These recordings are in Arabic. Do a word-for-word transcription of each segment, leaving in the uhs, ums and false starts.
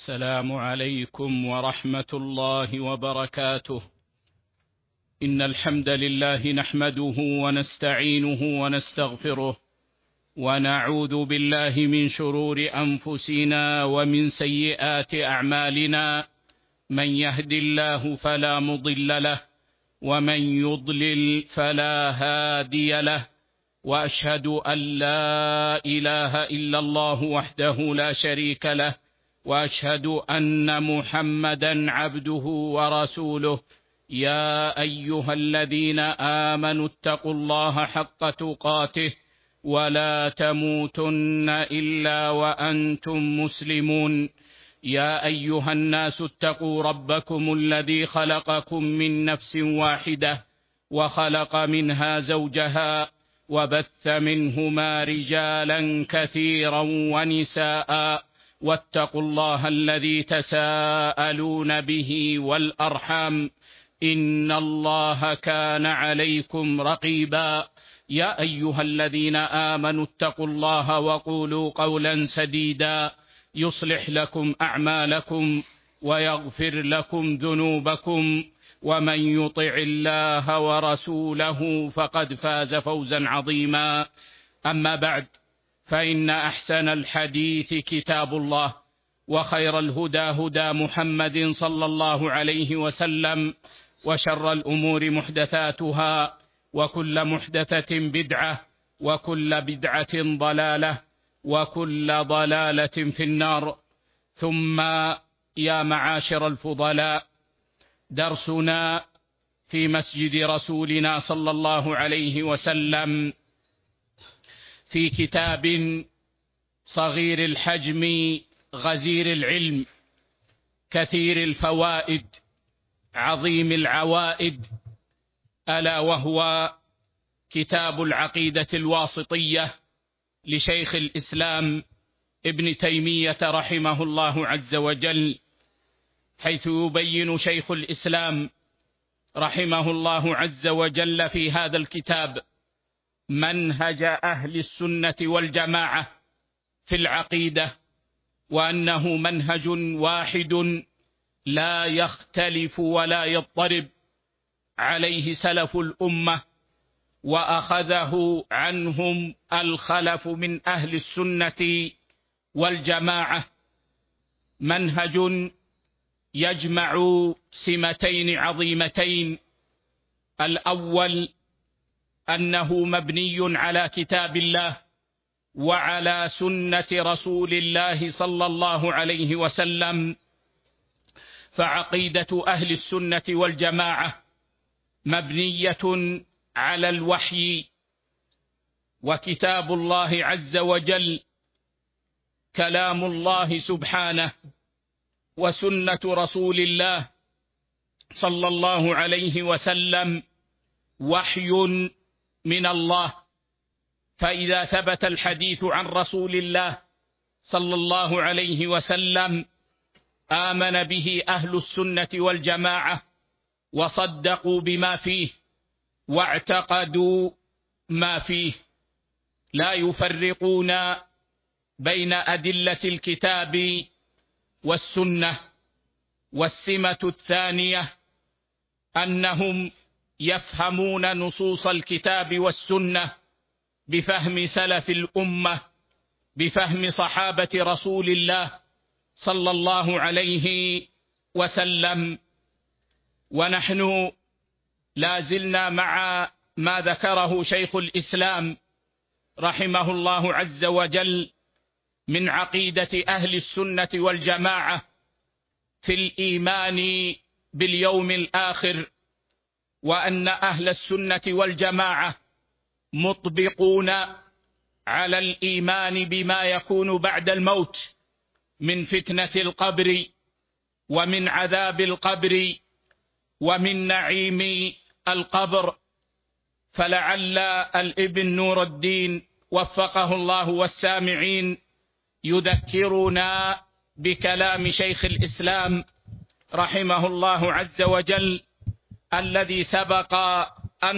السلام عليكم ورحمة الله وبركاته. إن الحمد لله نحمده ونستعينه ونستغفره، ونعوذ بالله من شرور أنفسنا ومن سيئات أعمالنا. من يهد الله فلا مضل له، ومن يضلل فلا هادي له، وأشهد أن لا إله إلا الله وحده لا شريك له، وأشهد أن محمدا عبده ورسوله. يا أيها الذين آمنوا اتقوا الله حق تقاته ولا تموتن إلا وأنتم مسلمون. يا أيها الناس اتقوا ربكم الذي خلقكم من نفس واحدة، وخلق منها زوجها، وبث منهما رجالا كثيرا ونساء. واتقوا الله الذي تساءلون به والأرحام، إن الله كان عليكم رقيبا. يا أيها الذين آمنوا اتقوا الله وقولوا قولا سديدا يصلح لكم أعمالكم ويغفر لكم ذنوبكم، ومن يطع الله ورسوله فقد فاز فوزا عظيما. أما بعد، فإن أحسن الحديث كتاب الله، وخير الهدى هدى محمد صلى الله عليه وسلم، وشر الأمور محدثاتها، وكل محدثة بدعة، وكل بدعة ضلالة، وكل ضلالة في النار. ثم يا معاشر الفضلاء، درسنا في مسجد رسولنا صلى الله عليه وسلم في كتاب صغير الحجم غزير العلم كثير الفوائد عظيم العوائد، ألا وهو كتاب العقيدة الواسطية لشيخ الإسلام ابن تيمية رحمه الله عز وجل، حيث يبين شيخ الإسلام رحمه الله عز وجل في هذا الكتاب منهج أهل السنة والجماعة في العقيدة، وأنه منهج واحد لا يختلف ولا يضطرب عليه سلف الأمة، وأخذه عنهم الخلف من أهل السنة والجماعة. منهج يجمع سمتين عظيمتين: الأول أنه مبني على كتاب الله وعلى سنة رسول الله صلى الله عليه وسلم، فعقيدة أهل السنة والجماعة مبنية على الوحي، وكتاب الله عز وجل كلام الله سبحانه، وسنة رسول الله صلى الله عليه وسلم وحي من الله. فإذا ثبت الحديث عن رسول الله صلى الله عليه وسلم آمن به أهل السنة والجماعة، وصدقوا بما فيه، واعتقدوا ما فيه، لا يفرقون بين أدلة الكتاب والسنة. والسمة الثانية أنهم يفهمون نصوص الكتاب والسنة بفهم سلف الأمة، بفهم صحابة رسول الله صلى الله عليه وسلم. ونحن لا زلنا مع ما ذكره شيخ الإسلام رحمه الله عز وجل من عقيدة أهل السنة والجماعة في الإيمان باليوم الآخر، وأن أهل السنة والجماعة مطبقون على الإيمان بما يكون بعد الموت من فتنة القبر، ومن عذاب القبر، ومن نعيم القبر. فلعل الابن نور الدين وفقه الله والسامعين يذكرنا بكلام شيخ الإسلام رحمه الله عز وجل الذي سبق أن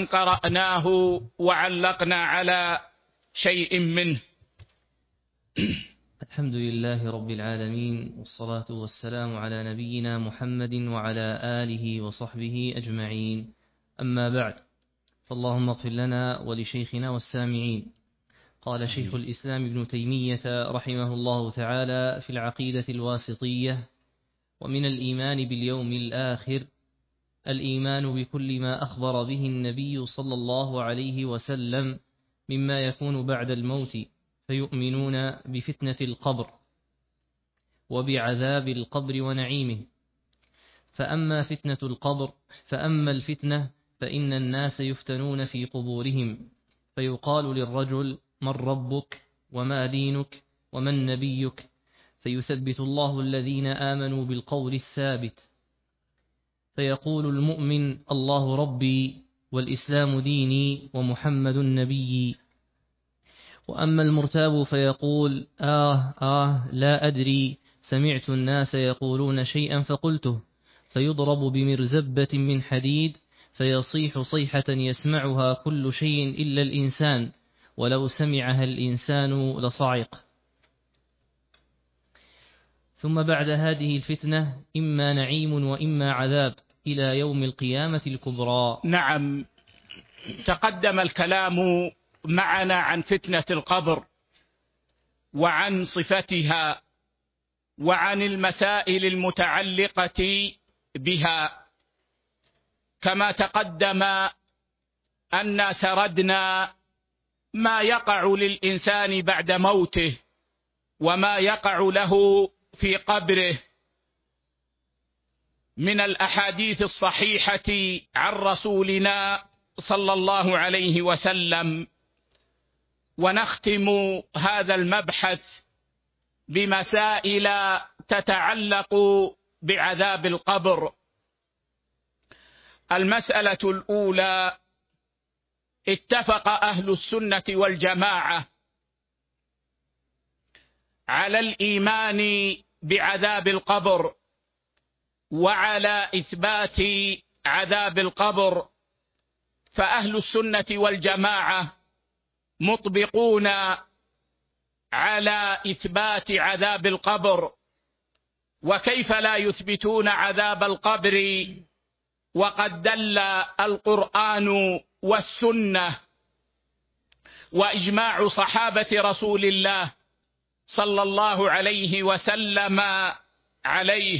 قرأناه وعلقنا على شيء منه. الحمد لله رب العالمين، والصلاة والسلام على نبينا محمد وعلى آله وصحبه أجمعين. أما بعد، فاللهم اغفر لنا ولشيخنا والسامعين. قال شيخ الإسلام ابن تيمية رحمه الله تعالى في العقيدة الواسطية: ومن الإيمان باليوم الآخر الإيمان بكل ما أخبر به النبي صلى الله عليه وسلم مما يكون بعد الموت، فيؤمنون بفتنة القبر وبعذاب القبر ونعيمه. فأما فتنة القبر فأما الفتنة فإن الناس يفتنون في قبورهم، فيقال للرجل: من ربك وما دينك ومن نبيك؟ فيثبت الله الذين آمنوا بالقول الثابت، فيقول المؤمن: الله ربي والإسلام ديني ومحمد نبيي. وأما المرتاب فيقول: آه آه لا أدري، سمعت الناس يقولون شيئا فقلته، فيضرب بمرزبة من حديد فيصيح صيحة يسمعها كل شيء إلا الإنسان، ولو سمعها الإنسان لصعق. ثم بعد هذه الفتنة إما نعيم وإما عذاب إلى يوم القيامة الكبرى. نعم، تقدم الكلام معنا عن فتنة القبر وعن صفتها وعن المسائل المتعلقة بها، كما تقدم أن سردنا ما يقع للإنسان بعد موته وما يقع له في قبره من الأحاديث الصحيحة عن رسولنا صلى الله عليه وسلم. ونختم هذا المبحث بمسائل تتعلق بعذاب القبر. المسألة الأولى: اتفق أهل السنة والجماعة على الإيمان بعذاب القبر وعلى إثبات عذاب القبر، فأهل السنة والجماعة مطبقون على إثبات عذاب القبر. وكيف لا يثبتون عذاب القبر وقد دل القرآن والسنة وإجماع صحابة رسول الله صلى الله عليه وسلم عليه.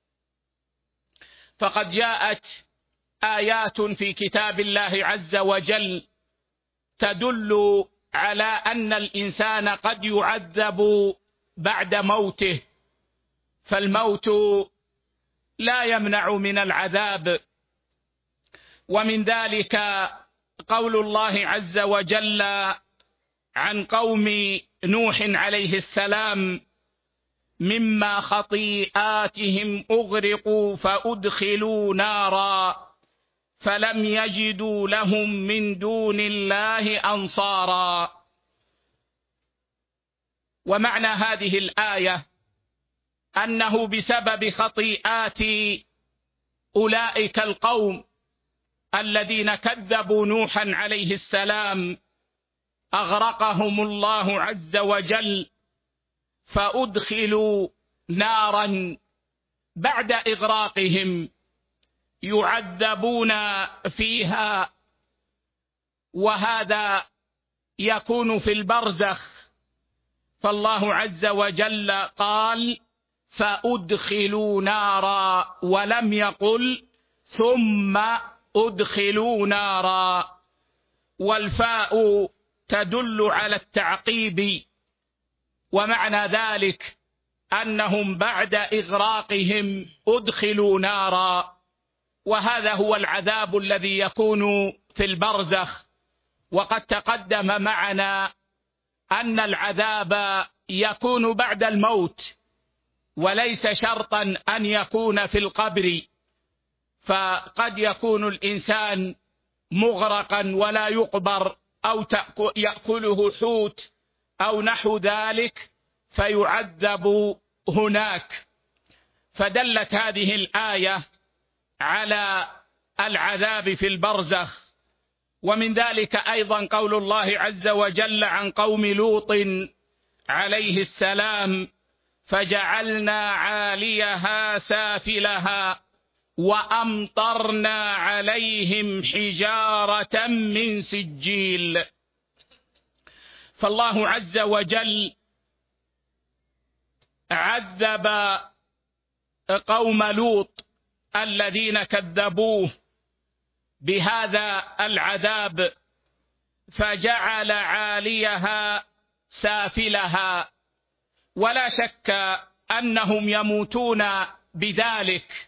فقد جاءت آيات في كتاب الله عز وجل تدل على أن الإنسان قد يعذب بعد موته، فالموت لا يمنع من العذاب. ومن ذلك قول الله عز وجل عن قوم نوح عليه السلام: مما خطيئاتهم أغرقوا فأدخلوا نارا فلم يجدوا لهم من دون الله أنصارا. ومعنى هذه الآية أنه بسبب خطيئات أولئك القوم الذين كذبوا نوحا عليه السلام أغرقهم الله عز وجل، فأدخلوا نارا بعد إغراقهم يعذبون فيها، وهذا يكون في البرزخ. فالله عز وجل قال: فأدخلوا نارا، ولم يقل ثم أدخلوا نارا. والفاء تدل على التعقيب، ومعنى ذلك أنهم بعد إغراقهم أدخلوا نارا، وهذا هو العذاب الذي يكون في البرزخ. وقد تقدم معنا أن العذاب يكون بعد الموت، وليس شرطا أن يكون في القبر، فقد يكون الإنسان مغرقا ولا يقبر، أو يأكله حوت أو نحو ذلك فيعذب هناك. فدلت هذه الآية على العذاب في البرزخ. ومن ذلك أيضا قول الله عز وجل عن قوم لوط عليه السلام: فجعلنا عاليها سافلها وأمطرنا عليهم حجارة من سجيل. فالله عز وجل عذب قوم لوط الذين كذبوه بهذا العذاب، فجعل عاليها سافلها، ولا شك أنهم يموتون بذلك.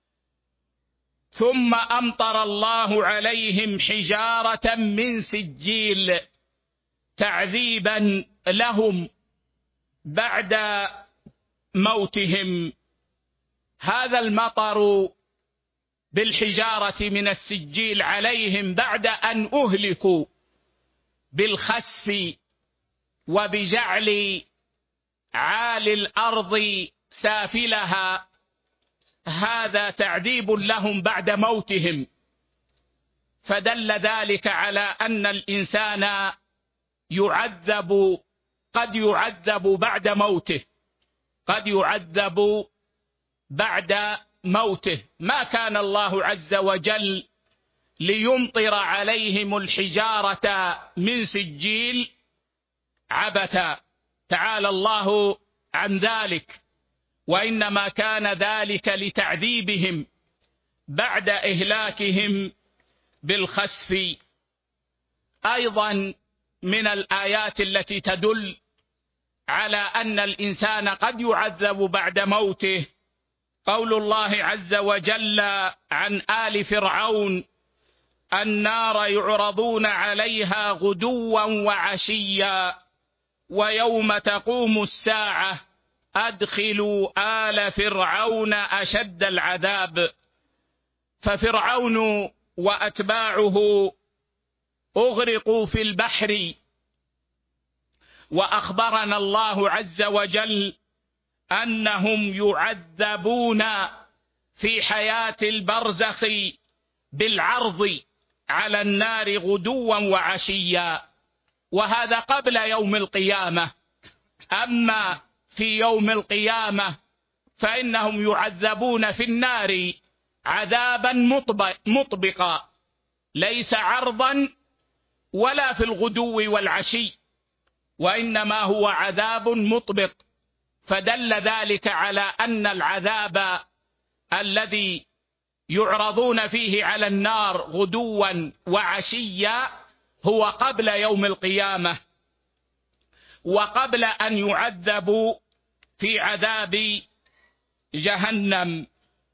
ثم أمطر الله عليهم حجارة من سجيل تعذيبا لهم بعد موتهم. هذا المطر بالحجارة من السجيل عليهم بعد أن أهلكوا بالخسف وبجعل عالي الأرض سافلها، هذا تعذيب لهم بعد موتهم. فدل ذلك على أن الإنسان يعذب، قد يعذب بعد موته، قد يعذب بعد موته. ما كان الله عز وجل ليمطر عليهم الحجارة من سجيل عبثا، تعالى الله عن ذلك، وإنما كان ذلك لتعذيبهم بعد إهلاكهم بالخسف. أيضا من الآيات التي تدل على أن الإنسان قد يعذب بعد موته قول الله عز وجل عن آل فرعون: النار يعرضون عليها غدوا وعشيا ويوم تقوم الساعة أدخلوا آل فرعون أشد العذاب. ففرعون وأتباعه أغرقوا في البحر، وأخبرنا الله عز وجل أنهم يعذبون في حياة البرزخ بالعرض على النار غدوا وعشيا، وهذا قبل يوم القيامة. أما في يوم القيامة فإنهم يعذبون في النار عذابا مطبقا، ليس عرضا ولا في الغدو والعشي، وإنما هو عذاب مطبق. فدل ذلك على أن العذاب الذي يعرضون فيه على النار غدوا وعشيا هو قبل يوم القيامة، وقبل أن يعذبوا في عذاب جهنم.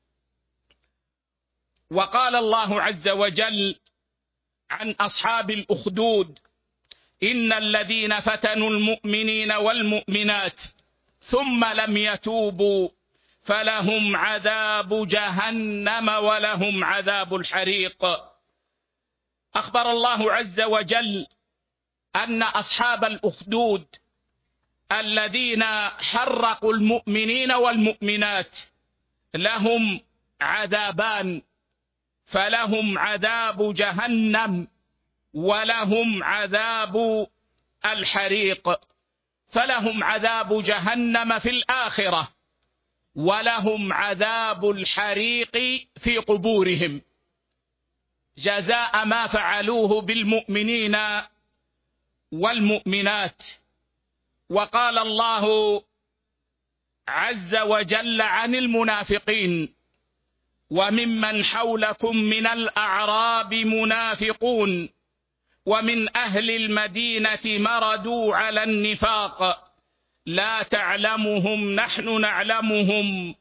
وقال الله عز وجل عن أصحاب الأخدود: إن الذين فتنوا المؤمنين والمؤمنات ثم لم يتوبوا فلهم عذاب جهنم ولهم عذاب الحريق. أخبر الله عز وجل أن أصحاب الأخدود الذين حرقوا المؤمنين والمؤمنات لهم عذابان: فلهم عذاب جهنم ولهم عذاب الحريق. فلهم عذاب جهنم في الآخرة، ولهم عذاب الحريق في قبورهم جزاء ما فعلوه بالمؤمنين والمؤمنات. وقال الله عز وجل عن المنافقين: وممن حولكم من الأعراب منافقون ومن أهل المدينة مردوا على النفاق لا تعلمهم نحن نعلمهم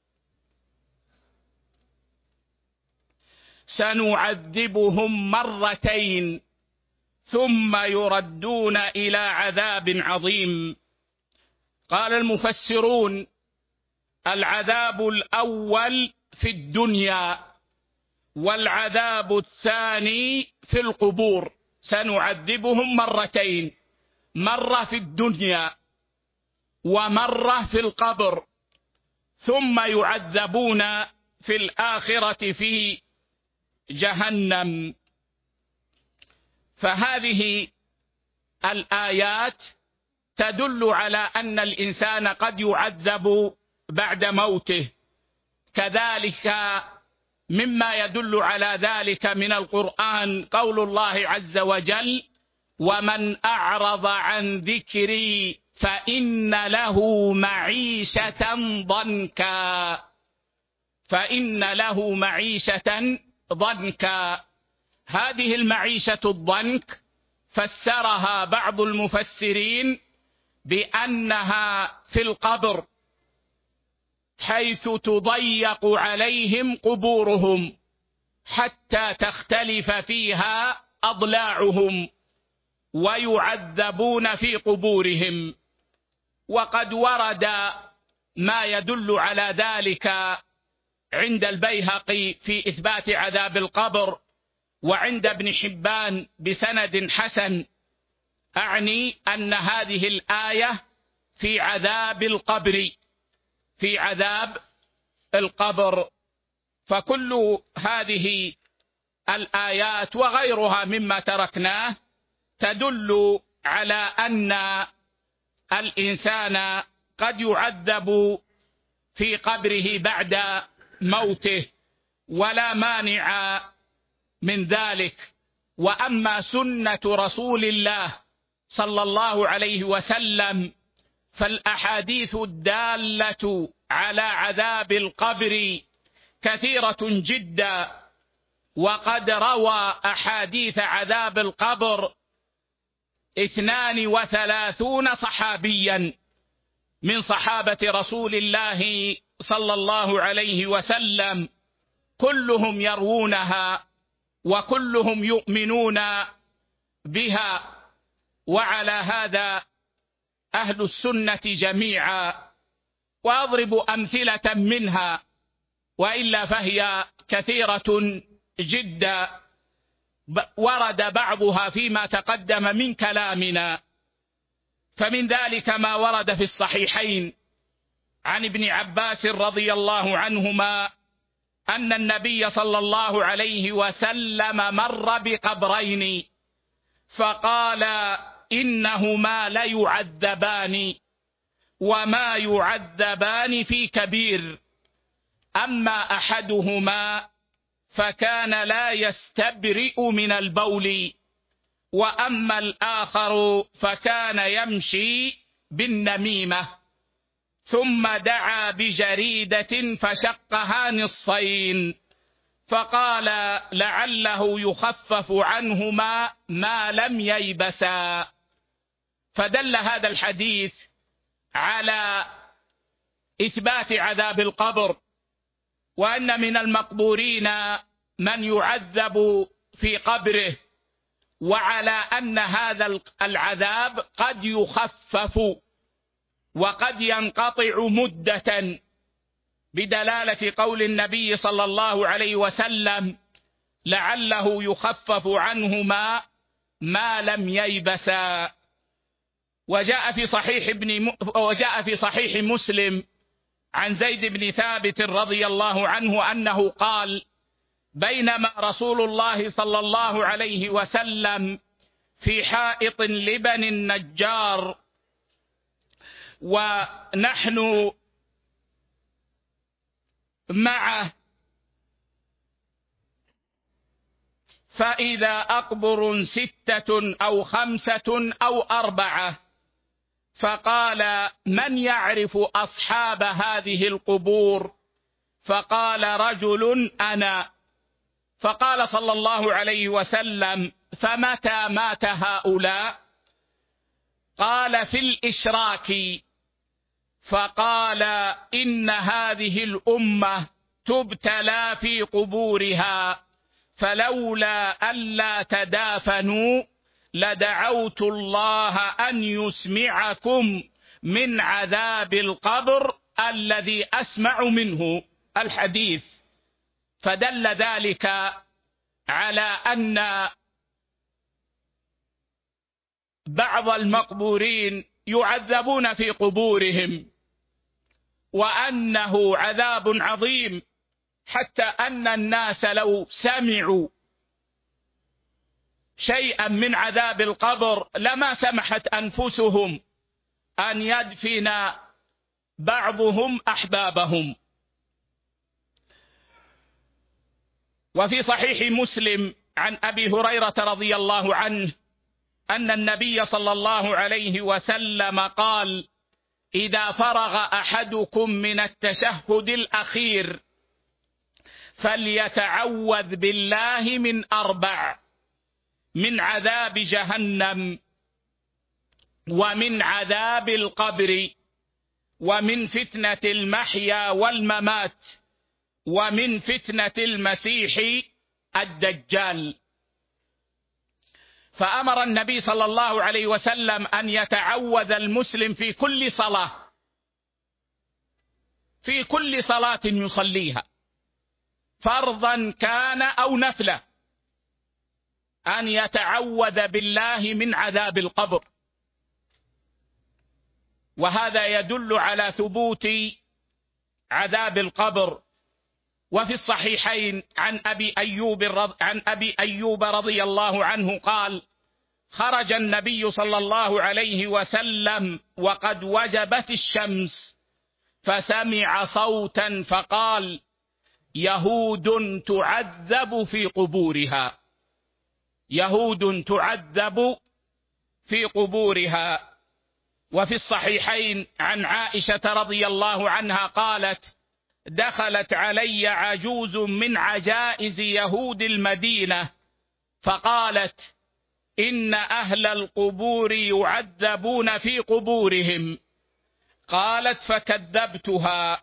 سنعذبهم مرتين ثم يردون إلى عذاب عظيم. قال المفسرون: العذاب الأول في الدنيا، والعذاب الثاني في القبور. سنعذبهم مرتين، مرة في الدنيا ومرة في القبر، ثم يعذبون في الآخرة في جهنم. فهذه الآيات تدل على أن الإنسان قد يعذب بعد موته. كذلك مما يدل على ذلك من القرآن قول الله عز وجل: ومن أعرض عن ذكري فإن له معيشة ضنكا فإن له معيشة ضنكا. هذه المعيشة الضنك فسرها بعض المفسرين بأنها في القبر، حيث تضيق عليهم قبورهم حتى تختلف فيها أضلاعهم ويعذبون في قبورهم. وقد ورد ما يدل على ذلك عند البيهقي في إثبات عذاب القبر، وعند ابن حبان بسند حسن، أعني أن هذه الآية في عذاب القبر في عذاب القبر. فكل هذه الآيات وغيرها مما تركناه تدل على أن الإنسان قد يعذب في قبره بعد موته، ولا مانع من ذلك. وأما سنة رسول الله صلى الله عليه وسلم فالأحاديث الدالة على عذاب القبر كثيرة جدا، وقد روى أحاديث عذاب القبر اثنان وثلاثون صحابيا من صحابة رسول الله صلى الله عليه وسلم، كلهم يروونها وكلهم يؤمنون بها. وعلى هذا أهل السنة جميعا. وأضرب أمثلة منها، وإلا فهي كثيرة جدا، ورد بعضها فيما تقدم من كلامنا. فمن ذلك ما ورد في الصحيحين عن ابن عباس رضي الله عنهما أن النبي صلى الله عليه وسلم مر بقبرين فقال: إنهما ليعذبان وما يعذبان في كبير، أما أحدهما فكان لا يستبرئ من البول، وأما الآخر فكان يمشي بالنميمة. ثم دعا بجريدة فشقها نصفين فقال: لعله يخفف عنهما ما لم ييبسا. فدل هذا الحديث على إثبات عذاب القبر، وأن من المقبورين من يعذب في قبره، وعلى أن هذا العذاب قد يخفف وقد ينقطع مدة، بدلالة قول النبي صلى الله عليه وسلم: لعله يخفف عنهما ما لم ييبسا. وجاء في صحيح ابن وجاء في صحيح مسلم عن زيد بن ثابت رضي الله عنه أنه قال: بينما رسول الله صلى الله عليه وسلم في حائط لبني النجار ونحن معه، فإذا أقبر ستة أو خمسة أو أربعة، فقال: من يعرف أصحاب هذه القبور؟ فقال رجل: أنا. فقال صلى الله عليه وسلم: فمتى مات هؤلاء؟ قال: في الإشراك. فقال: إن هذه الأمة تبتلى في قبورها، فلولا ألا تدافنوا لدعوت الله أن يسمعكم من عذاب القبر الذي أسمع منه. الحديث. فدل ذلك على أن بعض المقبورين يعذبون في قبورهم، وأنه عذاب عظيم، حتى أن الناس لو سمعوا شيئا من عذاب القبر لما سمحت أنفسهم أن يدفن بعضهم أحبابهم. وفي صحيح مسلم عن أبي هريرة رضي الله عنه أن النبي صلى الله عليه وسلم قال: إذا فرغ أحدكم من التشهد الأخير فليتعوذ بالله من أربع: من عذاب جهنم، ومن عذاب القبر، ومن فتنة المحيا والممات، ومن فتنة المسيح الدجال. فأمر النبي صلى الله عليه وسلم أن يتعوذ المسلم في كل صلاة، في كل صلاة يصليها، فرضا كان أو نفلا، أن يتعوذ بالله من عذاب القبر. وهذا يدل على ثبوت عذاب القبر. وفي الصحيحين عن أبي أيوب عن أبي أيوب رضي الله عنه قال: خرج النبي صلى الله عليه وسلم وقد وجبت الشمس، فسمع صوتا فقال: يهود تعذب في قبورها، يهود تعذب في قبورها. وفي الصحيحين عن عائشة رضي الله عنها قالت: دخلت علي عجوز من عجائز يهود المدينة فقالت: إن أهل القبور يعذبون في قبورهم. قالت: فكذبتها،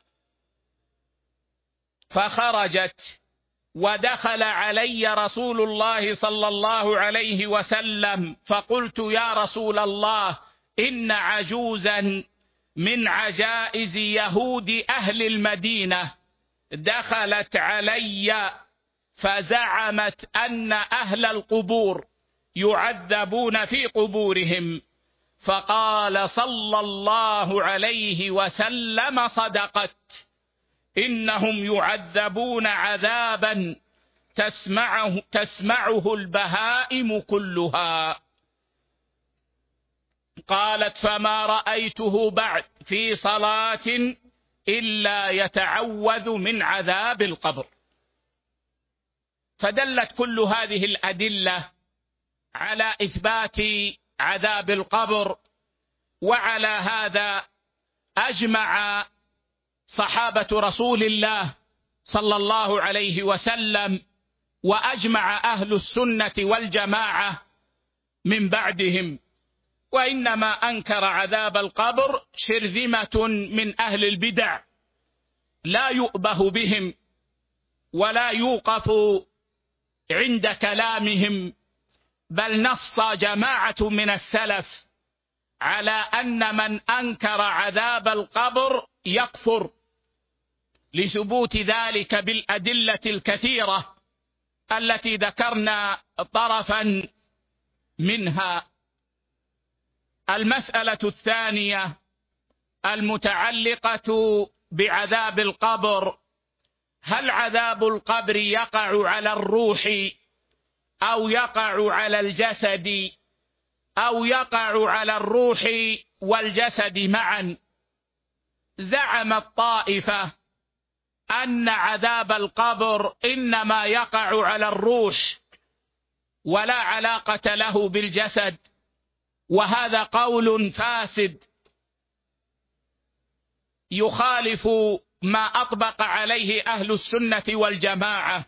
فخرجت، ودخل علي رسول الله صلى الله عليه وسلم فقلت: يا رسول الله، إن عجوزا من عجائز يهود أهل المدينة دخلت علي فزعمت أن أهل القبور يعذبون في قبورهم. فقال صلى الله عليه وسلم: صدقت، إنهم يعذبون عذابا تسمعه, تسمعه البهائم كلها. قالت: فما رأيته بعد في صلاة إلا يتعوذ من عذاب القبر. فدلت كل هذه الأدلة على إثبات عذاب القبر. وعلى هذا أجمع صحابة رسول الله صلى الله عليه وسلم، وأجمع أهل السنة والجماعة من بعدهم. وإنما أنكر عذاب القبر شرذمة من أهل البدع لا يؤبه بهم ولا يوقف عند كلامهم، بل نص جماعة من السلف على أن من أنكر عذاب القبر يكفر، لثبوت ذلك بالأدلة الكثيرة التي ذكرنا طرفا منها. المسألة الثانية المتعلقة بعذاب القبر: هل عذاب القبر يقع على الروح أو يقع على الجسد أو يقع على الروح والجسد معا؟ زعمت طائفة أن عذاب القبر إنما يقع على الروح ولا علاقة له بالجسد، وهذا قول فاسد يخالف ما أطبق عليه أهل السنة والجماعة.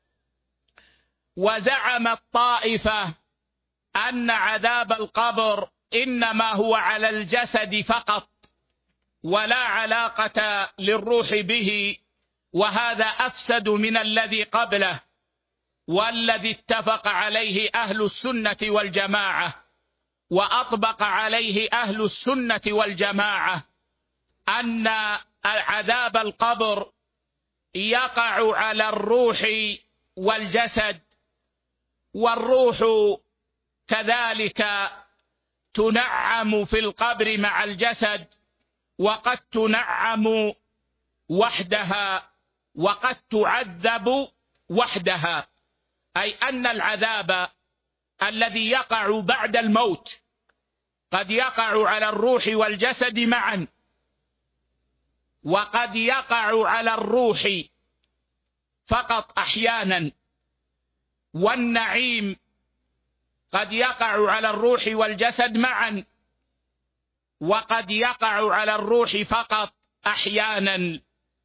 وزعمت طائفة أن عذاب القبر إنما هو على الجسد فقط ولا علاقة للروح به، وهذا أفسد من الذي قبله، والذي اتفق عليه أهل السنة والجماعة وأطبق عليه أهل السنة والجماعة أن عذاب القبر يقع على الروح والجسد، والروح كذلك تنعم في القبر مع الجسد، وقد تنعم وحدها وقد تعذب وحدها، أي أن العذاب الذي يقع بعد الموت قد يقع على الروح والجسد معا، وقد يقع على الروح فقط أحيانا، والنعيم قد يقع على الروح والجسد معا، وقد يقع على الروح فقط أحيانا.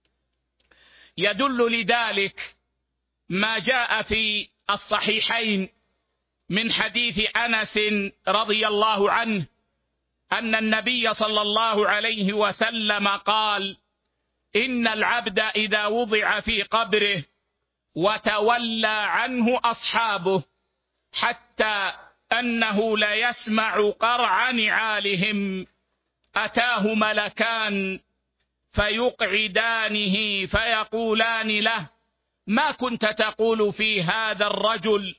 يدل لذلك ما جاء في الصحيحين من حديث أنس رضي الله عنه أن النبي صلى الله عليه وسلم قال: إن العبد إذا وضع في قبره وتولى عنه أصحابه حتى أنه لا يسمع قرع نعالهم أتاه ملكان فيقعدانه فيقولان له: ما كنت تقول في هذا الرجل؟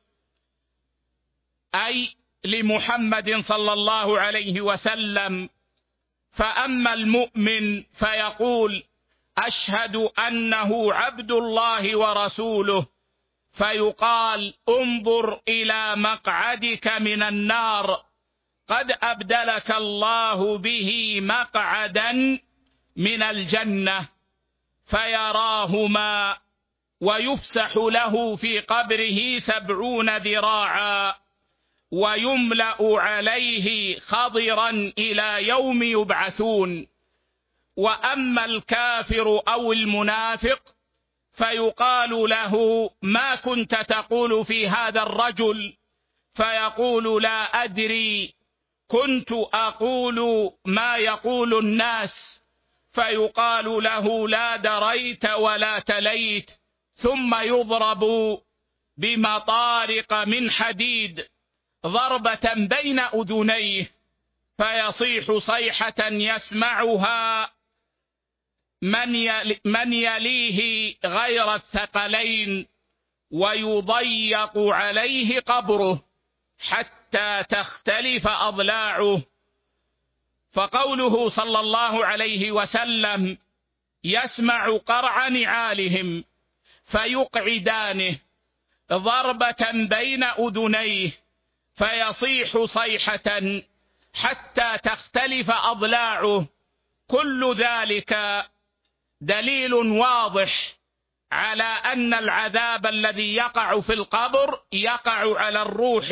أي لمحمد صلى الله عليه وسلم. فأما المؤمن فيقول: أشهد أنه عبد الله ورسوله، فيقال: انظر إلى مقعدك من النار، قد أبدلك الله به مقعدا من الجنة، فيراهما ويفسح له في قبره سبعون ذراعا ويملأ عليه خضرا إلى يوم يبعثون. وأما الكافر أو المنافق فيقال له: ما كنت تقول في هذا الرجل؟ فيقول: لا أدري، كنت أقول ما يقول الناس. فيقال له: لا دريت ولا تليت. ثم يضرب بمطارق من حديد ضربة بين أذنيه، فيصيح صيحة يسمعها من يليه غير الثقلين، ويضيق عليه قبره حتى تختلف أضلاعه. فقوله صلى الله عليه وسلم: يسمع قرع نعالهم فيقعدانه ضربة بين أذنيه فيصيح صيحة حتى تختلف أضلاعه، كل ذلك دليل واضح على أن العذاب الذي يقع في القبر يقع على الروح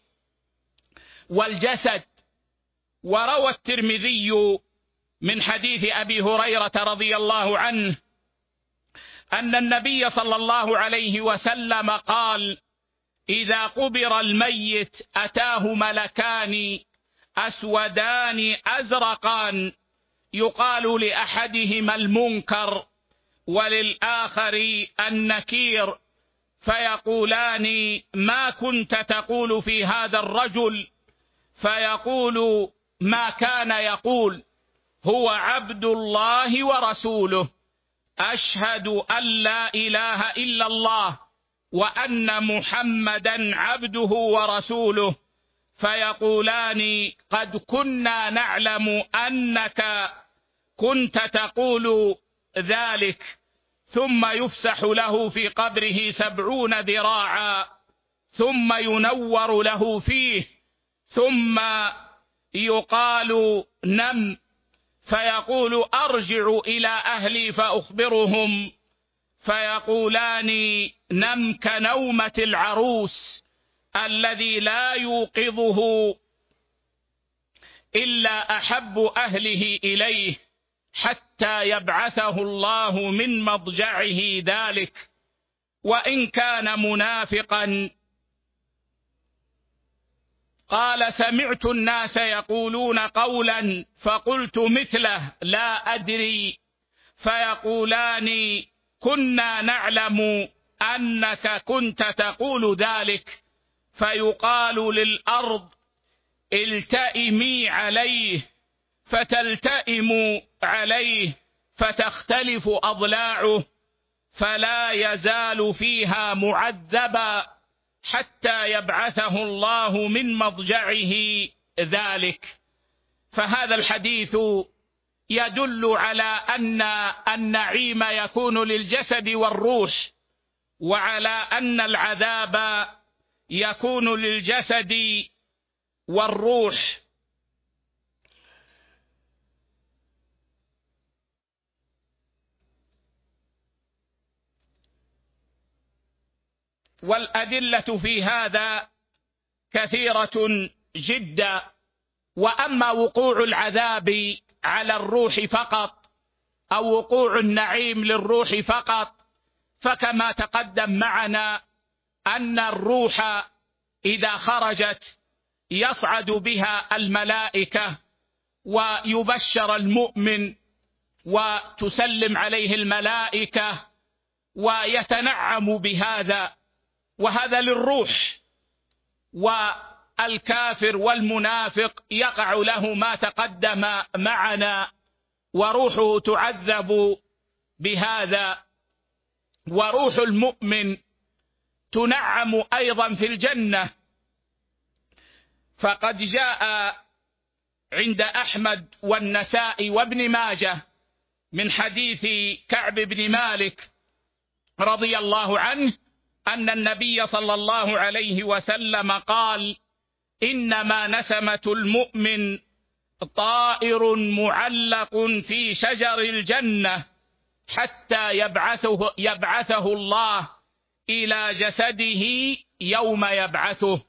والجسد. وروى الترمذي من حديث أبي هريرة رضي الله عنه أن النبي صلى الله عليه وسلم قال: إذا قبر الميت أتاه ملكان أسودان أزرقان، يقال لأحدهما المنكر وللآخر النكير، فيقولان: ما كنت تقول في هذا الرجل؟ فيقول: ما كان يقول، هو عبد الله ورسوله، أشهد أن لا إله إلا الله وأن محمدا عبده ورسوله. فيقولان: قد كنا نعلم أنك كنت تقول ذلك. ثم يفسح له في قبره سبعون ذراعا، ثم ينور له فيه، ثم يقال: نم. فيقول: أرجع إلى أهلي فأخبرهم. فيقولان: نم كنومة العروس الذي لا يوقظه إلا أحب أهله إليه حتى يبعثه الله من مضجعه ذلك. وإن كان منافقا قال: سمعت الناس يقولون قولا فقلت مثله لا أدري. فيقولان: كنا نعلم أنك كنت تقول ذلك. فيقال للأرض: التئمي عليه، فتلتئم عليه فتختلف أضلاعه، فلا يزال فيها معذبا حتى يبعثه الله من مضجعه ذلك. فهذا الحديث يدل على أن النعيم يكون للجسد والروح، وعلى أن العذاب يكون للجسد والروح. والأدلة في هذا كثيرة جدا. وأما وقوع العذاب على الروح فقط أو وقوع النعيم للروح فقط، فكما تقدم معنا أن الروح إذا خرجت يصعد بها الملائكة ويبشر المؤمن وتسلم عليه الملائكة ويتنعم بهذا، وهذا للروح. والكافر والمنافق يقع له ما تقدم معنا وروحه تعذب بهذا. وروح المؤمن تنعم أيضا في الجنة، فقد جاء عند أحمد والنسائي وابن ماجه من حديث كعب بن مالك رضي الله عنه أن النبي صلى الله عليه وسلم قال: إنما نسمة المؤمن طائر معلق في شجر الجنة حتى يبعثه, يبعثه الله إلى جسده يوم يبعثه.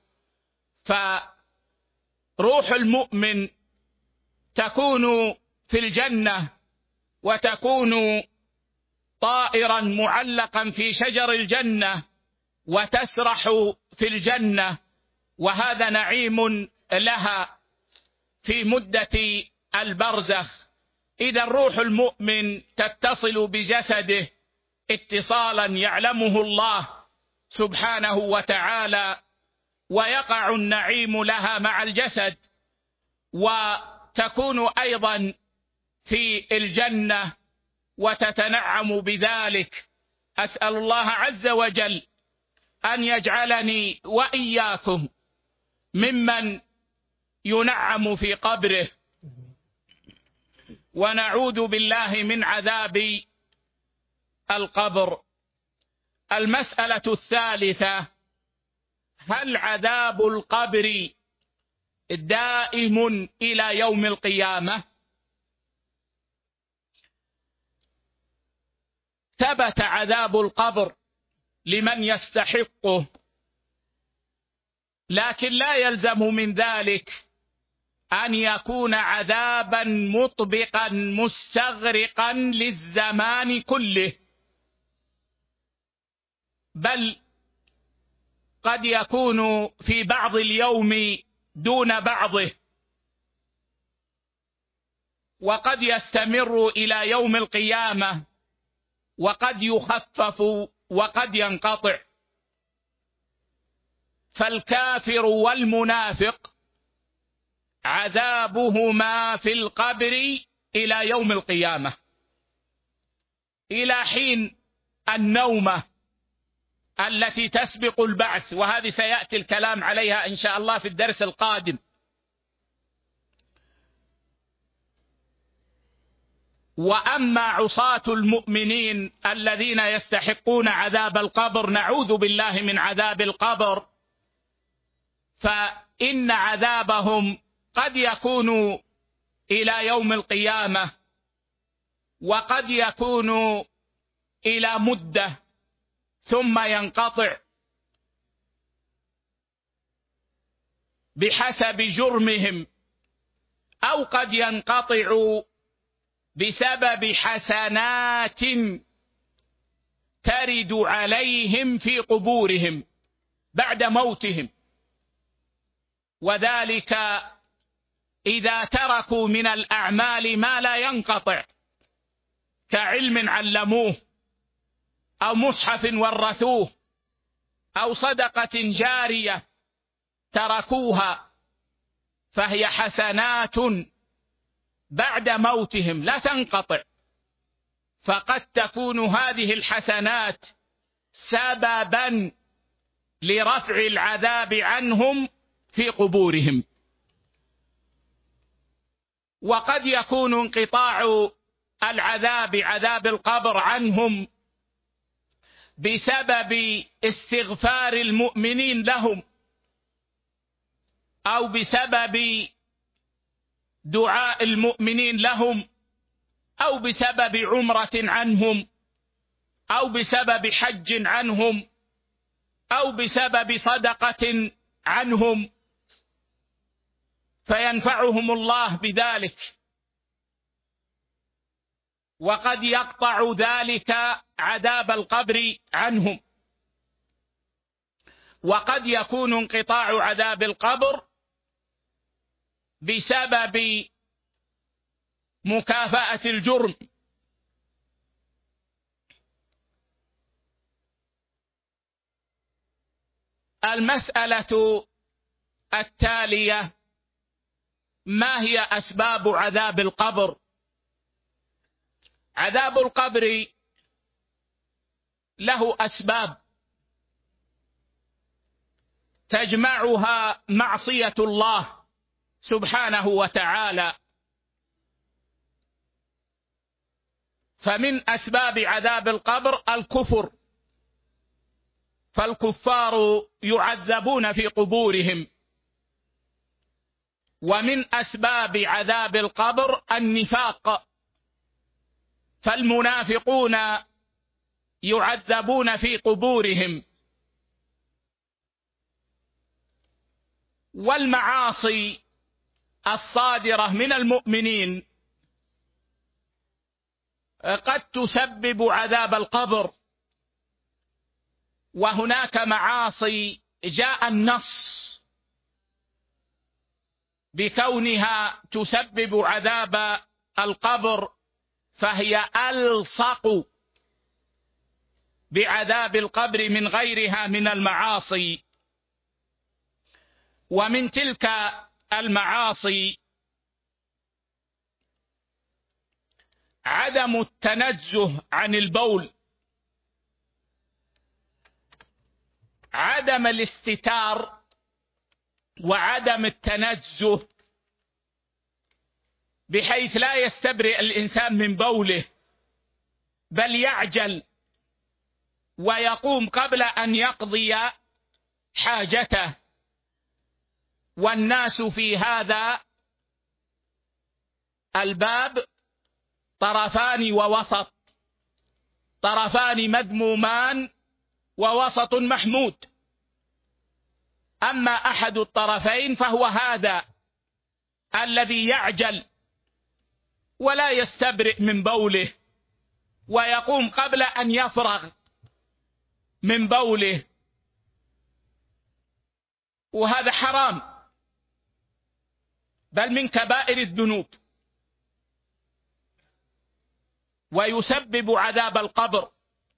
فروح المؤمن تكون في الجنة وتكون طائرا معلقا في شجر الجنة وتسرح في الجنة، وهذا نعيم لها في مدة البرزخ. إذا الروح المؤمن تتصل بجسده اتصالا يعلمه الله سبحانه وتعالى، ويقع النعيم لها مع الجسد، وتكون أيضا في الجنة وتتنعم بذلك. أسأل الله عز وجل أن يجعلني وإياكم ممن ينعم في قبره، ونعوذ بالله من عذاب القبر. المسألة الثالثة: هل عذاب القبر دائم إلى يوم القيامة؟ ثبت عذاب القبر لمن يستحقه، لكن لا يلزم من ذلك أن يكون عذابا مطبقا مستغرقا للزمان كله، بل قد يكون في بعض اليوم دون بعضه، وقد يستمر إلى يوم القيامة، وقد يخفف وقد ينقطع. فالكافر والمنافق عذابهما في القبر إلى يوم القيامة، إلى حين النومة التي تسبق البعث، وهذه سيأتي الكلام عليها إن شاء الله في الدرس القادم. وأما عصاة المؤمنين الذين يستحقون عذاب القبر، نعوذ بالله من عذاب القبر، فإن عذابهم قد يكون إلى يوم القيامة، وقد يكون إلى مدة ثم ينقطع بحسب جرمهم، أو قد ينقطع بسبب حسنات ترد عليهم في قبورهم بعد موتهم، وذلك إذا تركوا من الأعمال ما لا ينقطع، كعلم علموه، أو مصحف ورثوه، أو صدقة جارية تركوها، فهي حسنات بعد موتهم لا تنقطع. فقد تكون هذه الحسنات سببا لرفع العذاب عنهم في قبورهم، وقد يكون انقطاع العذاب عذاب القبر عنهم بسبب استغفار المؤمنين لهم، أو بسبب دعاء المؤمنين لهم، أو بسبب عمرة عنهم، أو بسبب حج عنهم، أو بسبب صدقة عنهم فينفعهم الله بذلك، وقد يقطع ذلك عذاب القبر عنهم. وقد يكون انقطاع عذاب القبر بسبب مكافأة الجرم، المسألة التالية: ما هي أسباب عذاب القبر؟ عذاب القبر له أسباب تجمعها معصية الله سبحانه وتعالى. فمن أسباب عذاب القبر الكفر، فالكفار يعذبون في قبورهم. ومن أسباب عذاب القبر النفاق، فالمنافقون يعذبون في قبورهم. والمعاصي الصادرة من المؤمنين قد تسبب عذاب القبر، وهناك معاصي جاء النص بكونها تسبب عذاب القبر، فهي ألصق بعذاب القبر من غيرها من المعاصي. ومن تلك المعاصي عدم التنزه عن البول، عدم الاستتار وعدم التنزه، بحيث لا يستبرئ الإنسان من بوله، بل يعجل ويقوم قبل أن يقضي حاجته. والناس في هذا الباب طرفان ووسط، طرفان مذمومان ووسط محمود. أما أحد الطرفين فهو هذا الذي يعجل ولا يستبرئ من بوله، ويقوم قبل أن يفرغ من بوله، وهذا حرام، بل من كبائر الذنوب، ويسبب عذاب القبر.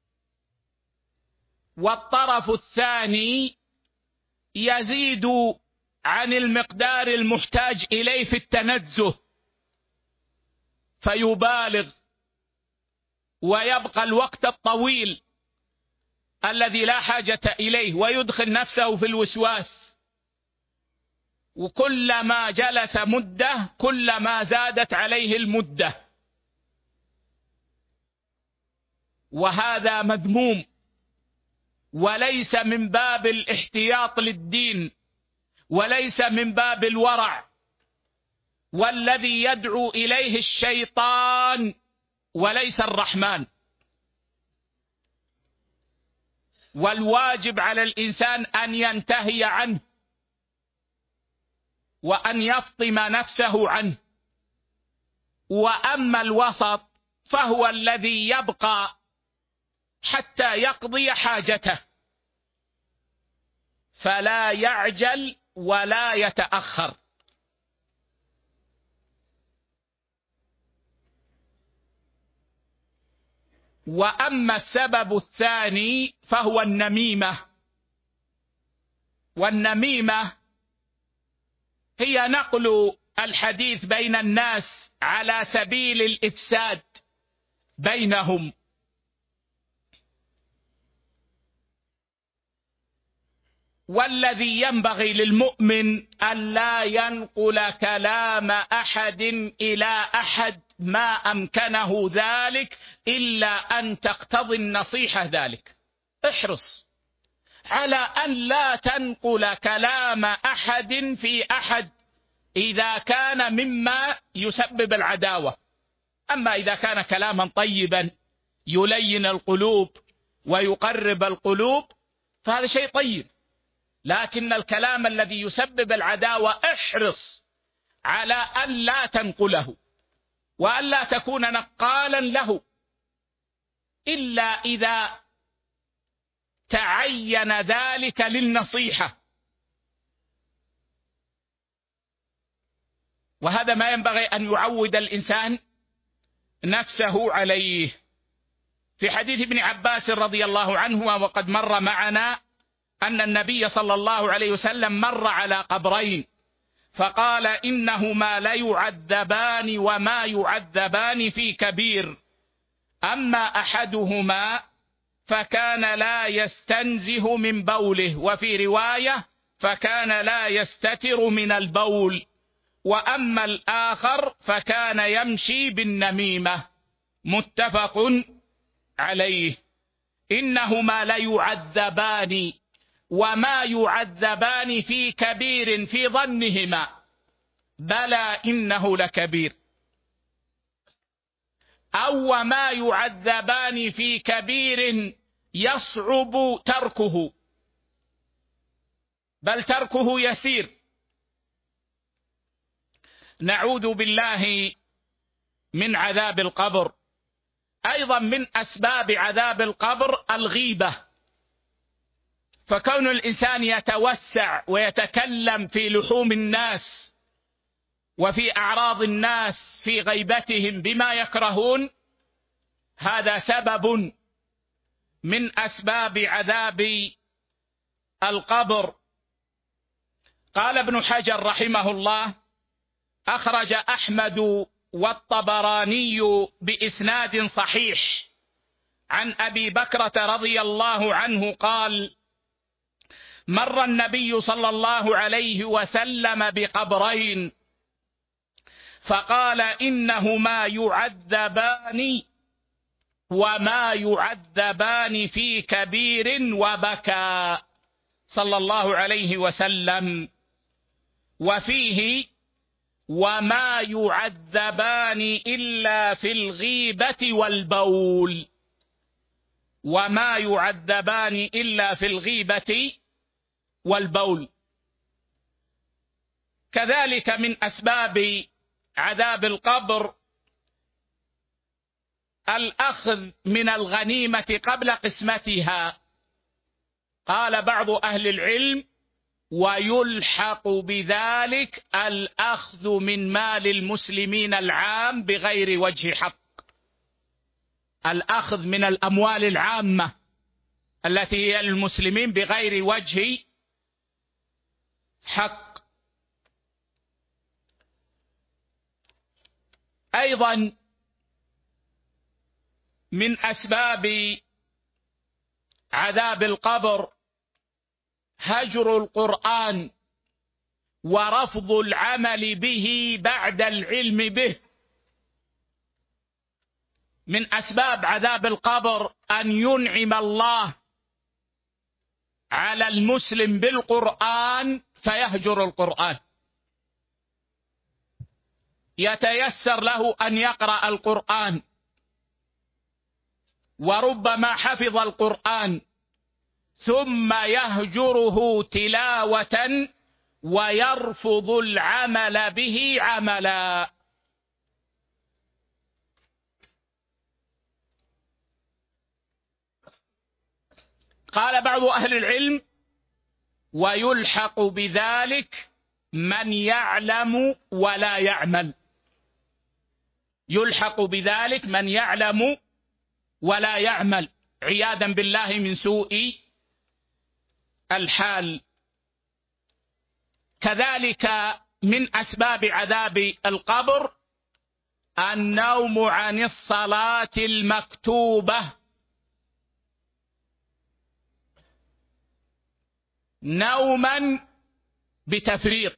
والطرف الثاني يزيد عن المقدار المحتاج إليه في التنزه، فيبالغ ويبقى الوقت الطويل الذي لا حاجة إليه، ويدخل نفسه في الوسواس، وكلما جلس مدة كلما زادت عليه المدة، وهذا مذموم، وليس من باب الاحتياط للدين، وليس من باب الورع، والذي يدعو إليه الشيطان وليس الرحمن. والواجب على الإنسان أن ينتهي عنه وأن يفطم نفسه عنه. وأما الوسط فهو الذي يبقى حتى يقضي حاجته، فلا يعجل ولا يتأخر. وأما السبب الثاني فهو النميمة. والنميمة هي نقل الحديث بين الناس على سبيل الإفساد بينهم. والذي ينبغي للمؤمن ألا ينقل كلام أحد إلى أحد ما أمكنه ذلك إلا أن تقتضي النصيحة ذلك. احرص على أن لا تنقل كلام أحد في أحد إذا كان مما يسبب العداوة. أما إذا كان كلاما طيبا يلين القلوب ويقرب القلوب فهذا شيء طيب، لكن الكلام الذي يسبب العداوة احرص على أن لا تنقله وأن لا تكون نقالا له إلا إذا تعين ذلك للنصيحة، وهذا ما ينبغي أن يعود الإنسان نفسه عليه. في حديث ابن عباس رضي الله عنه وقد مر معنا أن النبي صلى الله عليه وسلم مر على قبرين فقال إنهما ليعذبان وما يعذبان في كبير، أما أحدهما فكان لا يستنزه من بوله، وفي رواية فكان لا يستتر من البول، وأما الآخر فكان يمشي بالنميمة. متفق عليه. إنهما ليعذبان وما يعذبان في كبير في ظنهما، بلى إنه لكبير، أو وما يعذبان في كبير يصعب تركه، بل تركه يسير. نعوذ بالله من عذاب القبر. أيضا من أسباب عذاب القبر الغيبة، فكون الإنسان يتوسع ويتكلم في لحوم الناس وفي أعراض الناس في غيبتهم بما يكرهون، هذا سبب من أسباب عذاب القبر. قال ابن حجر رحمه الله: أخرج أحمد والطبراني بإسناد صحيح عن أبي بكرة رضي الله عنه قال: مر النبي صلى الله عليه وسلم بقبرين فقال إنهما يعذبان وما يعذبان في كبير، وبكى صلى الله عليه وسلم. وفيه: وما يعذبان إلا في الغيبة والبول، وما يعذبان إلا في الغيبة والبول. كذلك من أسباب عذاب القبر الأخذ من الغنيمة قبل قسمتها. قال بعض أهل العلم: ويلحق بذلك الأخذ من مال المسلمين العام بغير وجه حق، الأخذ من الأموال العامة التي هي للمسلمين بغير وجه حق. أيضا من أسباب عذاب القبر هجر القرآن ورفض العمل به بعد العلم به. من أسباب عذاب القبر أن ينعم الله على المسلم بالقرآن فيهجر القرآن، يتيسر له أن يقرأ القرآن وربما حفظ القرآن ثم يهجره تلاوة ويرفض العمل به عملا. قال بعض أهل العلم: ويلحق بذلك من يعلم ولا يعمل، يلحق بذلك من يعلم ولا يعمل، عياذا بالله من سوء الحال. كذلك من أسباب عذاب القبر النوم عن الصلاة المكتوبة، نوما بتفريط.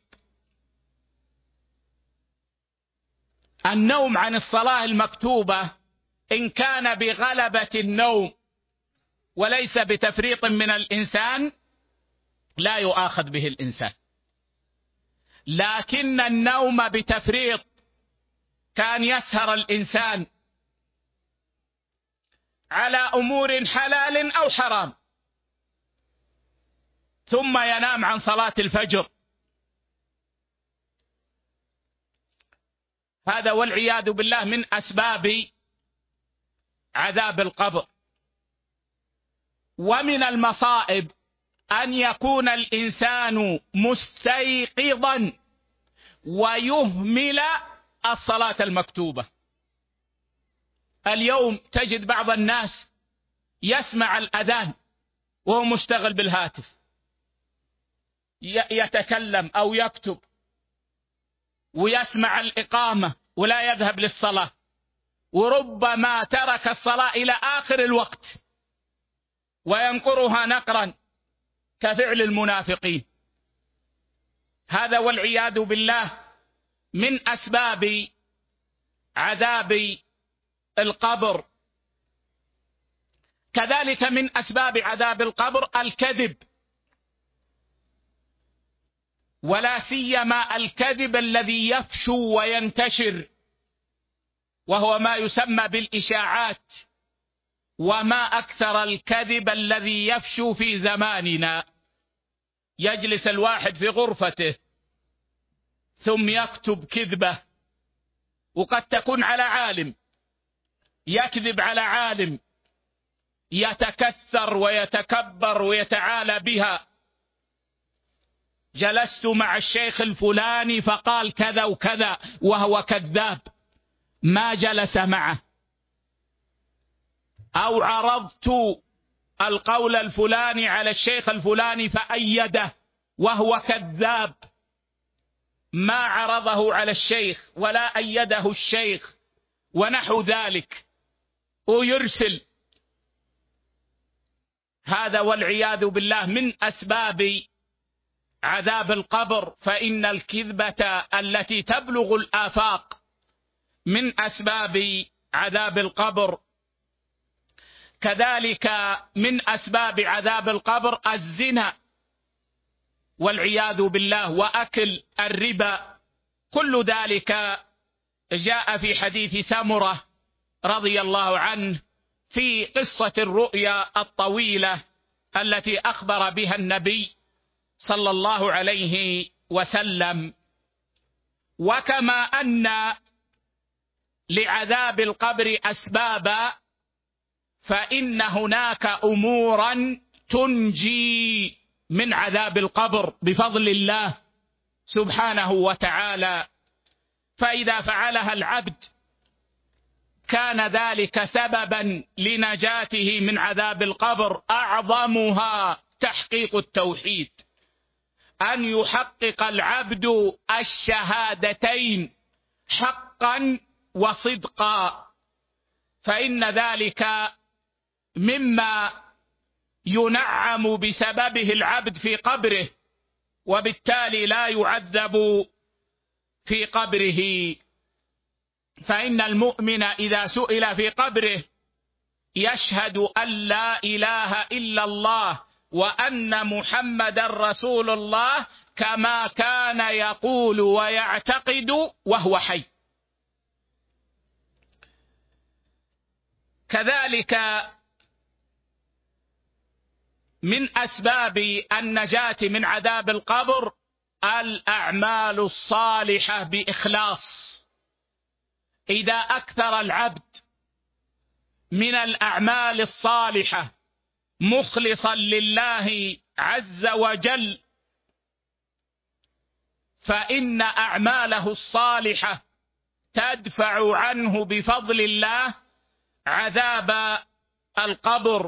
النوم عن الصلاة المكتوبة إن كان بغلبة النوم وليس بتفريط من الإنسان لا يؤاخذ به الإنسان، لكن النوم بتفريط كان يسهر الإنسان على أمور حلال أو حرام ثم ينام عن صلاة الفجر. هذا والعياذ بالله من أسباب عذاب القبر. ومن المصائب أن يكون الإنسان مستيقظا ويهمل الصلاة المكتوبة. اليوم تجد بعض الناس يسمع الأذان وهو مشتغل بالهاتف، يتكلم أو يكتب، ويسمع الإقامة ولا يذهب للصلاة، وربما ترك الصلاة إلى آخر الوقت وينقرها نقرا كفعل المنافقين. هذا والعياذ بالله من أسباب عذاب القبر. كذلك من أسباب عذاب القبر الكذب، ولا سيما الكذب الذي يفشو وينتشر، وهو ما يسمى بالإشاعات. وما أكثر الكذب الذي يفشو في زماننا. يجلس الواحد في غرفته ثم يكتب كذبة، وقد تكون على عالم، يكذب على عالم، يتكثر ويتكبر ويتعالى بها. جلست مع الشيخ الفلاني فقال كذا وكذا، وهو كذاب، ما جلس معه. أو عرضت القول الفلاني على الشيخ الفلاني فأيده، وهو كذاب، ما عرضه على الشيخ ولا أيده الشيخ ونحو ذلك، ويرسل. هذا والعياذ بالله من أسباب عذاب القبر. فإن الكذبة التي تبلغ الآفاق من أسباب عذاب القبر. كذلك من أسباب عذاب القبر الزنا والعياذ بالله، وأكل الربا. كل ذلك جاء في حديث سمرة رضي الله عنه في قصة الرؤيا الطويلة التي أخبر بها النبي صلى الله عليه وسلم. وكما أن لعذاب القبر أسبابا، فإن هناك أمورا تنجي من عذاب القبر بفضل الله سبحانه وتعالى. فإذا فعلها العبد كان ذلك سببا لنجاته من عذاب القبر. أعظمها تحقيق التوحيد، أن يحقق العبد الشهادتين حقا وصدقا، فإن ذلك مما ينعم بسببه العبد في قبره، وبالتالي لا يعذب في قبره. فإن المؤمن إذا سئل في قبره يشهد أن لا إله إلا الله وأن محمد رسول الله كما كان يقول ويعتقد وهو حي. كذلك من أسباب النجاة من عذاب القبر الأعمال الصالحة بإخلاص. إذا أكثر العبد من الأعمال الصالحة مخلصا لله عز وجل، فإن أعماله الصالحة تدفع عنه بفضل الله عذاب القبر.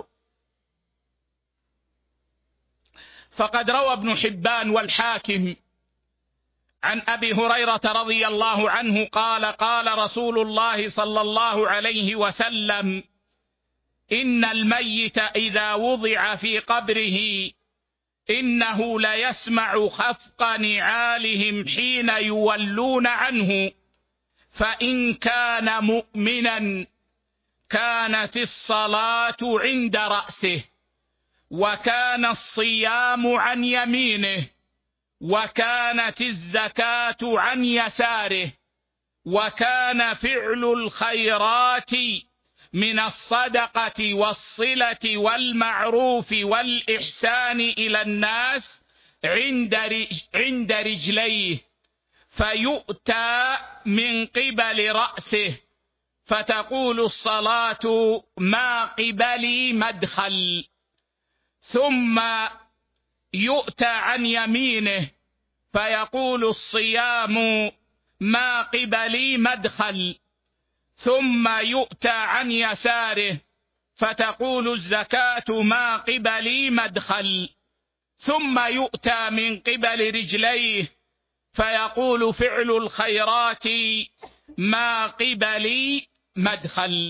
فقد روى ابن حبان والحاكم عن أبي هريرة رضي الله عنه قال: قال رسول الله صلى الله عليه وسلم: إن الميت إذا وضع في قبره إنه ليسمع خفق نعالهم حين يولون عنه، فإن كان مؤمنا كانت الصلاة عند رأسه، وكان الصيام عن يمينه، وكانت الزكاة عن يساره، وكان فعل الخيرات من الصدقة والصلة والمعروف والإحسان إلى الناس عند عند رجليه، فيؤتى من قبل رأسه، فتقول الصلاة ما قبلي مدخل، ثم يؤتى عن يمينه فيقول الصيام ما قبلي مدخل، ثم يؤتى عن يساره فتقول الزكاة ما قبلي مدخل، ثم يؤتى من قبل رجليه فيقول فعل الخيرات ما قبلي مدخل.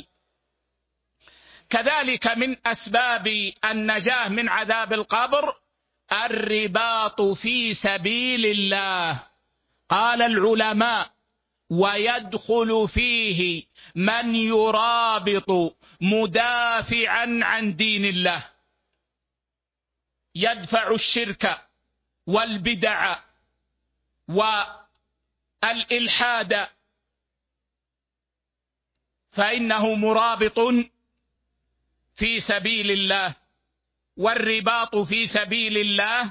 كذلك من أسباب النجاة من عذاب القبر الرباط في سبيل الله. قال العلماء: ويدخل فيه من يرابط مدافعا عن دين الله، يدفع الشرك والبدع والإلحاد، فإنه مرابط في سبيل الله. والرباط في سبيل الله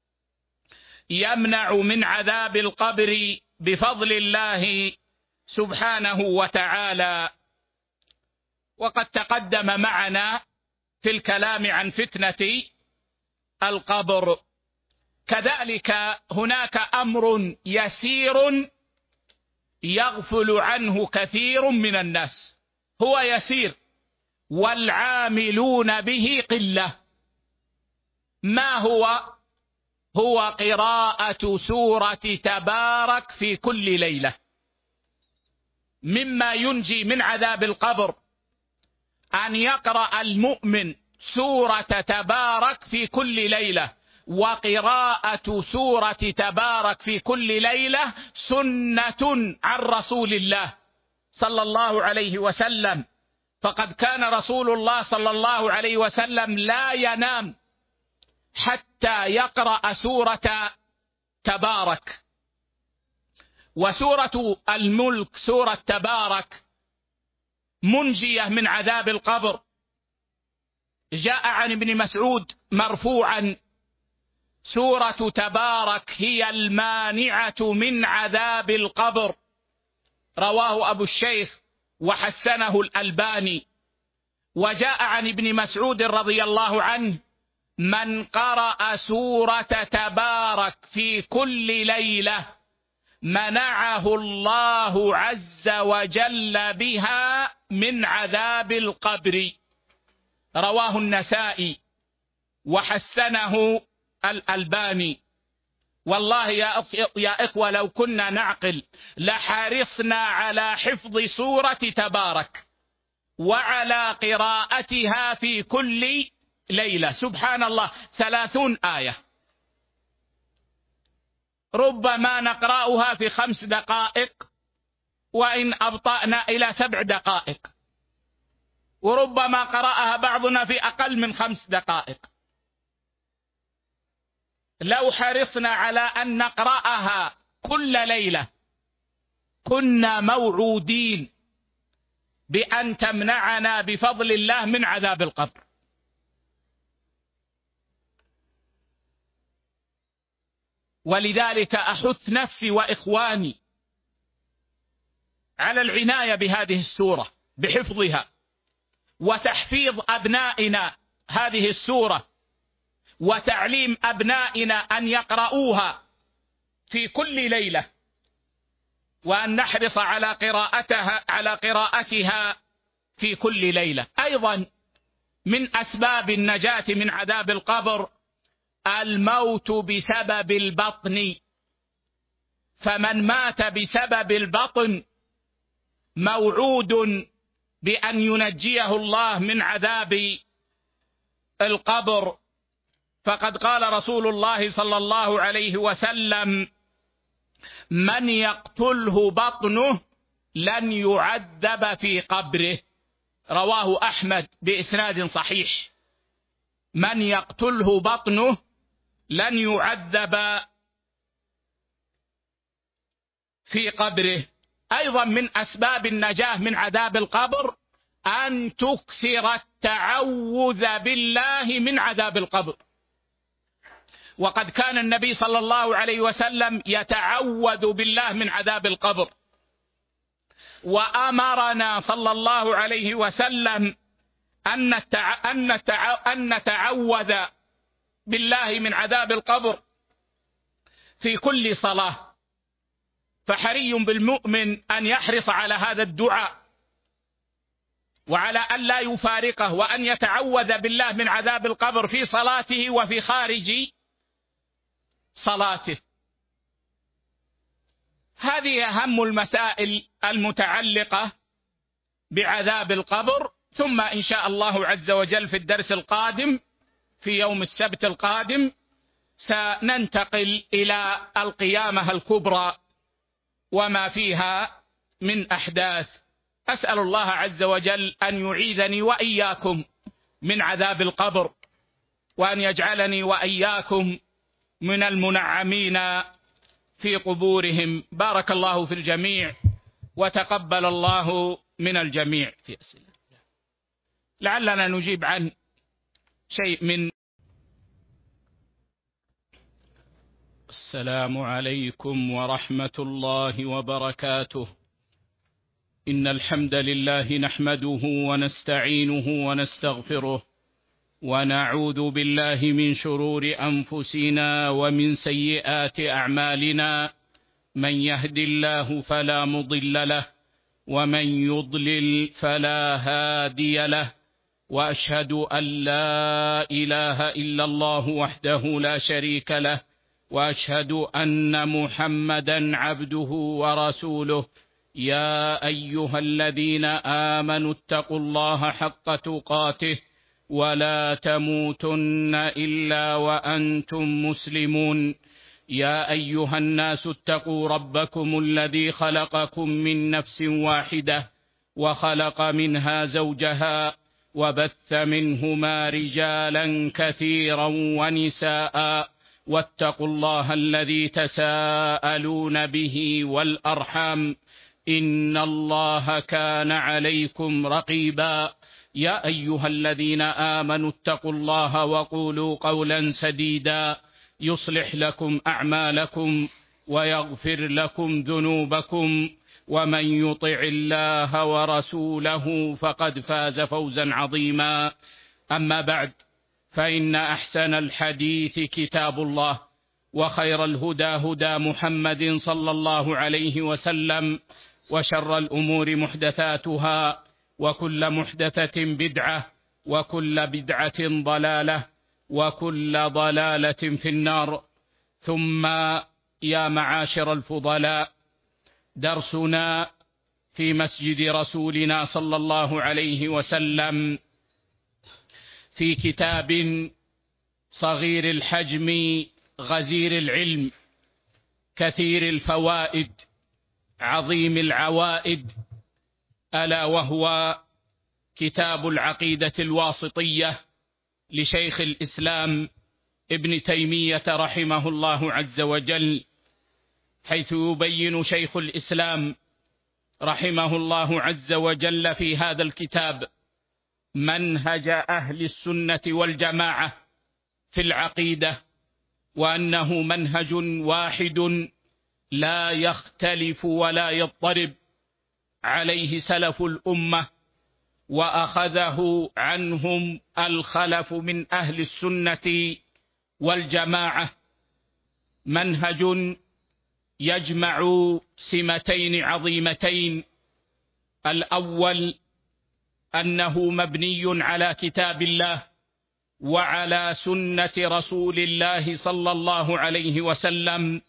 يمنع من عذاب القبر بفضل الله سبحانه وتعالى. وقد تقدم معنا في الكلام عن فتنة القبر. كذلك هناك أمر يسير يغفل عنه كثير من الناس، هو يسير والعاملون به قلة. ما هو؟ هو قراءة سورة تبارك في كل ليلة. مما ينجي من عذاب القبر أن يقرأ المؤمن سورة تبارك في كل ليلة. وقراءة سورة تبارك في كل ليلة سنة عن رسول الله صلى الله عليه وسلم، فقد كان رسول الله صلى الله عليه وسلم لا ينام حتى يقرأ سورة تبارك. وسورة الملك سورة تبارك منجية من عذاب القبر. جاء عن ابن مسعود مرفوعا: سورة تبارك هي المانعة من عذاب القبر. رواه أبو الشيخ وحسنه الألباني. وجاء عن ابن مسعود رضي الله عنه: من قرأ سورة تبارك في كل ليلة منعه الله عز وجل بها من عذاب القبر. رواه النسائي وحسنه الألباني. والله يا يا إخوة لو كنا نعقل لحرصنا على حفظ سورة تبارك وعلى قراءتها في كل ليلة. سبحان الله، ثلاثون آية، ربما نقرأها في خمس دقائق وإن أبطأنا إلى سبع دقائق، وربما قرأها بعضنا في أقل من خمس دقائق. لو حرصنا على أن نقرأها كل ليلة كنا موعودين بأن تمنعنا بفضل الله من عذاب القبر. ولذلك أحث نفسي وإخواني على العناية بهذه السورة، بحفظها وتحفيظ أبنائنا هذه السورة، وتعليم أبنائنا أن يقرؤوها في كل ليلة، وأن نحرص على قراءتها على قراءتها في كل ليلة. أيضا من أسباب النجاة من عذاب القبر الموت بسبب البطن. فمن مات بسبب البطن موعود بأن ينجيه الله من عذاب القبر. فقد قال رسول الله صلى الله عليه وسلم: من يقتله بطنه لن يعذب في قبره. رواه أحمد بإسناد صحيح. من يقتله بطنه لن يعذب في قبره. أيضا من أسباب النجاة من عذاب القبر أن تكثر التعوذ بالله من عذاب القبر. وقد كان النبي صلى الله عليه وسلم يتعوذ بالله من عذاب القبر، وأمرنا صلى الله عليه وسلم أن أن نتعوذ بالله من عذاب القبر في كل صلاة. فحري بالمؤمن أن يحرص على هذا الدعاء، وعلى أن لا يفارقه، وأن يتعوذ بالله من عذاب القبر في صلاته وفي خارج صلاته. هذه أهم المسائل المتعلقة بعذاب القبر. ثم إن شاء الله عز وجل في الدرس القادم في يوم السبت القادم سننتقل إلى القيامة الكبرى وما فيها من أحداث. أسأل الله عز وجل أن يعيذني وإياكم من عذاب القبر، وأن يجعلني وإياكم من المنعمين في قبورهم. بارك الله في الجميع وتقبل الله من الجميع. في أسئلة لعلنا نجيب عن شيء من. السلام عليكم ورحمة الله وبركاته. إن الحمد لله نحمده ونستعينه ونستغفره، ونعوذ بالله من شرور أنفسنا ومن سيئات أعمالنا. من يهد الله فلا مضل له، ومن يضلل فلا هادي له، وأشهد أن لا إله إلا الله وحده لا شريك له، وأشهد أن محمدا عبده ورسوله. يا أيها الذين آمنوا اتقوا الله حق تقاته ولا تموتن إلا وأنتم مسلمون. يا أيها الناس اتقوا ربكم الذي خلقكم من نفس واحدة، وخلق منها زوجها، وبث منهما رجالا كثيرا ونساء. واتقوا الله الذي تساءلون به والأرحام، إن الله كان عليكم رقيبا. يا أيها الذين آمنوا اتقوا الله وقولوا قولا سديدا يصلح لكم أعمالكم ويغفر لكم ذنوبكم، ومن يطع الله ورسوله فقد فاز فوزا عظيما. أما بعد، فإن أحسن الحديث كتاب الله، وخير الهدى هدى محمد صلى الله عليه وسلم، وشر الأمور محدثاتها، وكل محدثة بدعة، وكل بدعة ضلالة، وكل ضلالة في النار. ثم يا معاشر الفضلاء، درسنا في مسجد رسولنا صلى الله عليه وسلم في كتاب صغير الحجم غزير العلم كثير الفوائد عظيم العوائد، ألا وهو كتاب العقيدة الواسطية لشيخ الإسلام ابن تيمية رحمه الله عز وجل، حيث يبين شيخ الإسلام رحمه الله عز وجل في هذا الكتاب منهج أهل السنة والجماعة في العقيدة، وأنه منهج واحد لا يختلف ولا يضطرب عليه سلف الأمة، وأخذه عنهم الخلف من أهل السنة والجماعة. منهج يجمع سمتين عظيمتين: الأول أنه مبني على كتاب الله وعلى سنة رسول الله صلى الله عليه وسلم،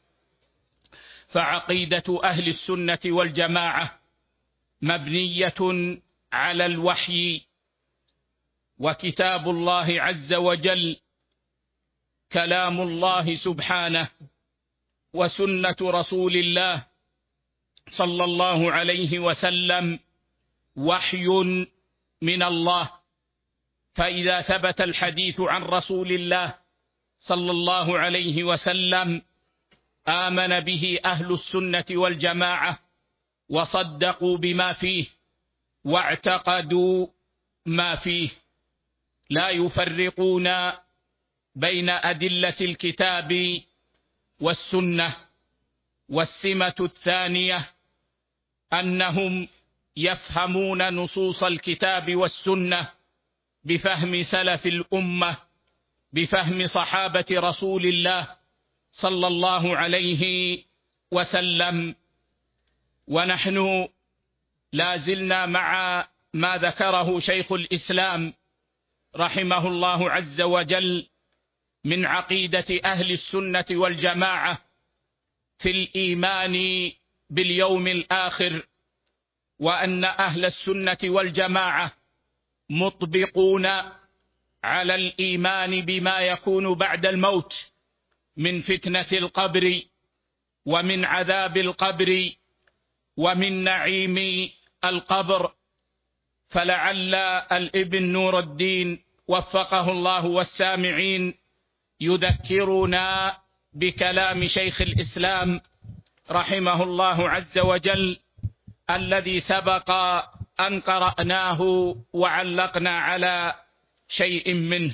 فعقيدة أهل السنة والجماعة مبنية على الوحي، وكتاب الله عز وجل كلام الله سبحانه، وسنة رسول الله صلى الله عليه وسلم وحي من الله. فإذا ثبت الحديث عن رسول الله صلى الله عليه وسلم آمن به أهل السنة والجماعة وصدقوا بما فيه، واعتقدوا ما فيه، لا يفرقون بين أدلة الكتاب والسنة. والسمة الثانية أنهم يفهمون نصوص الكتاب والسنة بفهم سلف الأمة، بفهم صحابة رسول الله صلى الله عليه وسلم. ونحن لا زلنا مع ما ذكره شيخ الإسلام رحمه الله عز وجل من عقيدة أهل السنة والجماعة في الإيمان باليوم الآخر، وأن أهل السنة والجماعة مطبقون على الإيمان بما يكون بعد الموت من فتنة القبر ومن عذاب القبر ومن نعيم القبر. فلعل الابن نور الدين وفقه الله والسامعين يذكرنا بكلام شيخ الإسلام رحمه الله عز وجل الذي سبق أن قرأناه وعلقنا على شيء منه.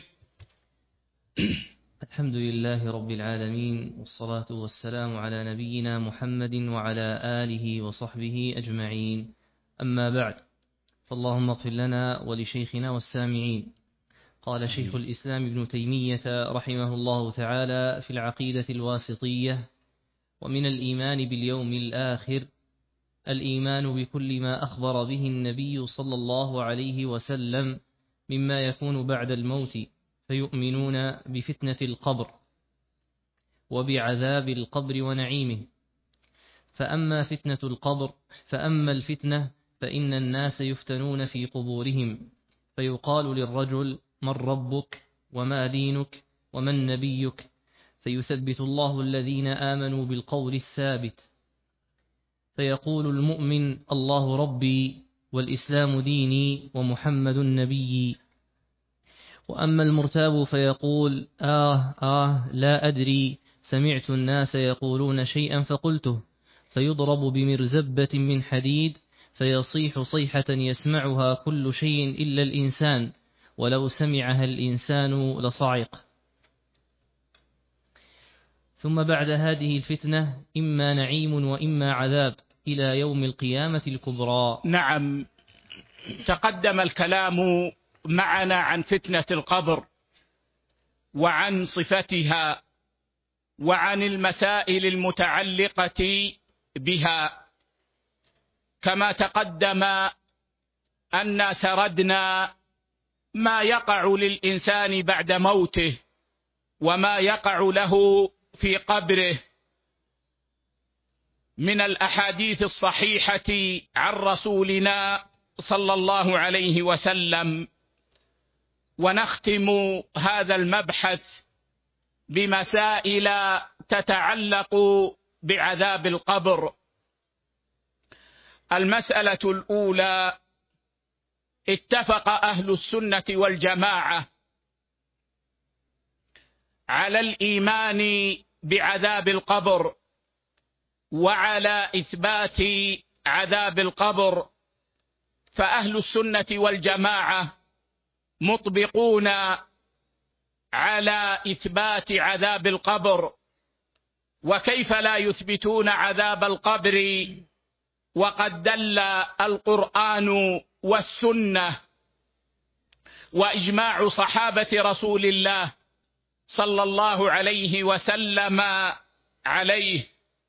الحمد لله رب العالمين، والصلاة والسلام على نبينا محمد وعلى آله وصحبه أجمعين. أما بعد، فاللهم اغفر لنا ولشيخنا والسامعين. قال شيخ الإسلام ابن تيمية رحمه الله تعالى في العقيدة الواسطية: ومن الإيمان باليوم الآخر الإيمان بكل ما أخبر به النبي صلى الله عليه وسلم مما يكون بعد الموت، فيؤمنون بفتنة القبر وبعذاب القبر ونعيمه. فأما فتنة القبر فأما الفتنة فإن الناس يفتنون في قبورهم، فيقال للرجل: من ربك وما دينك ومن نبيك؟ فيثبت الله الذين آمنوا بالقول الثابت، فيقول المؤمن: الله ربي والإسلام ديني ومحمد نبيي. وأما المرتاب فيقول: آه آه لا أدري، سمعت الناس يقولون شيئا فقلته، فيضرب بمرزبة من حديد فيصيح صيحة يسمعها كل شيء إلا الإنسان، ولو سمعها الإنسان لصعق. ثم بعد هذه الفتنة إما نعيم وإما عذاب إلى يوم القيامة الكبرى. نعم، تقدم الكلام معنا عن فتنة القبر وعن صفتها وعن المسائل المتعلقة بها، كما تقدم أن سردنا ما يقع للإنسان بعد موته وما يقع له في قبره من الأحاديث الصحيحة عن رسولنا صلى الله عليه وسلم. ونختم هذا المبحث بمسائل تتعلق بعذاب القبر. المسألة الأولى: اتفق أهل السنة والجماعة على الإيمان بعذاب القبر وعلى إثبات عذاب القبر. فأهل السنة والجماعة مطبقون على إثبات عذاب القبر. وكيف لا يثبتون عذاب القبر وقد دل القرآن والسنة وإجماع صحابة رسول الله صلى الله عليه وسلم عليه.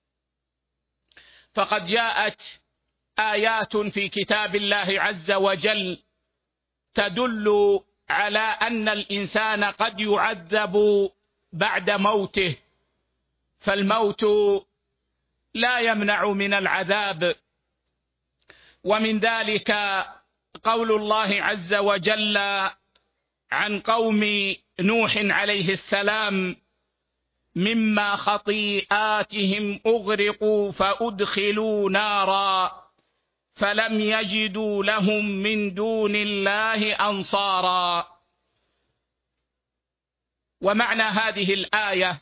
فقد جاءت آيات في كتاب الله عز وجل تدل على أن الإنسان قد يعذب بعد موته، فالموت لا يمنع من العذاب. ومن ذلك قول الله عز وجل عن قوم نوح عليه السلام: مما خطيئاتهم أغرقوا فأدخلوا نارا فلم يجدوا لهم من دون الله أنصارا. ومعنى هذه الآية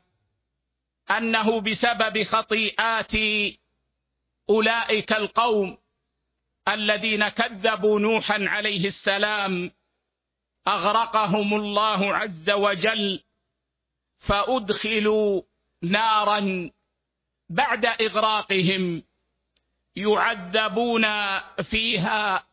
أنه بسبب خطيئات أولئك القوم الذين كذبوا نوحا عليه السلام أغرقهم الله عز وجل، فأدخلوا نارا بعد إغراقهم يعذبون فيها،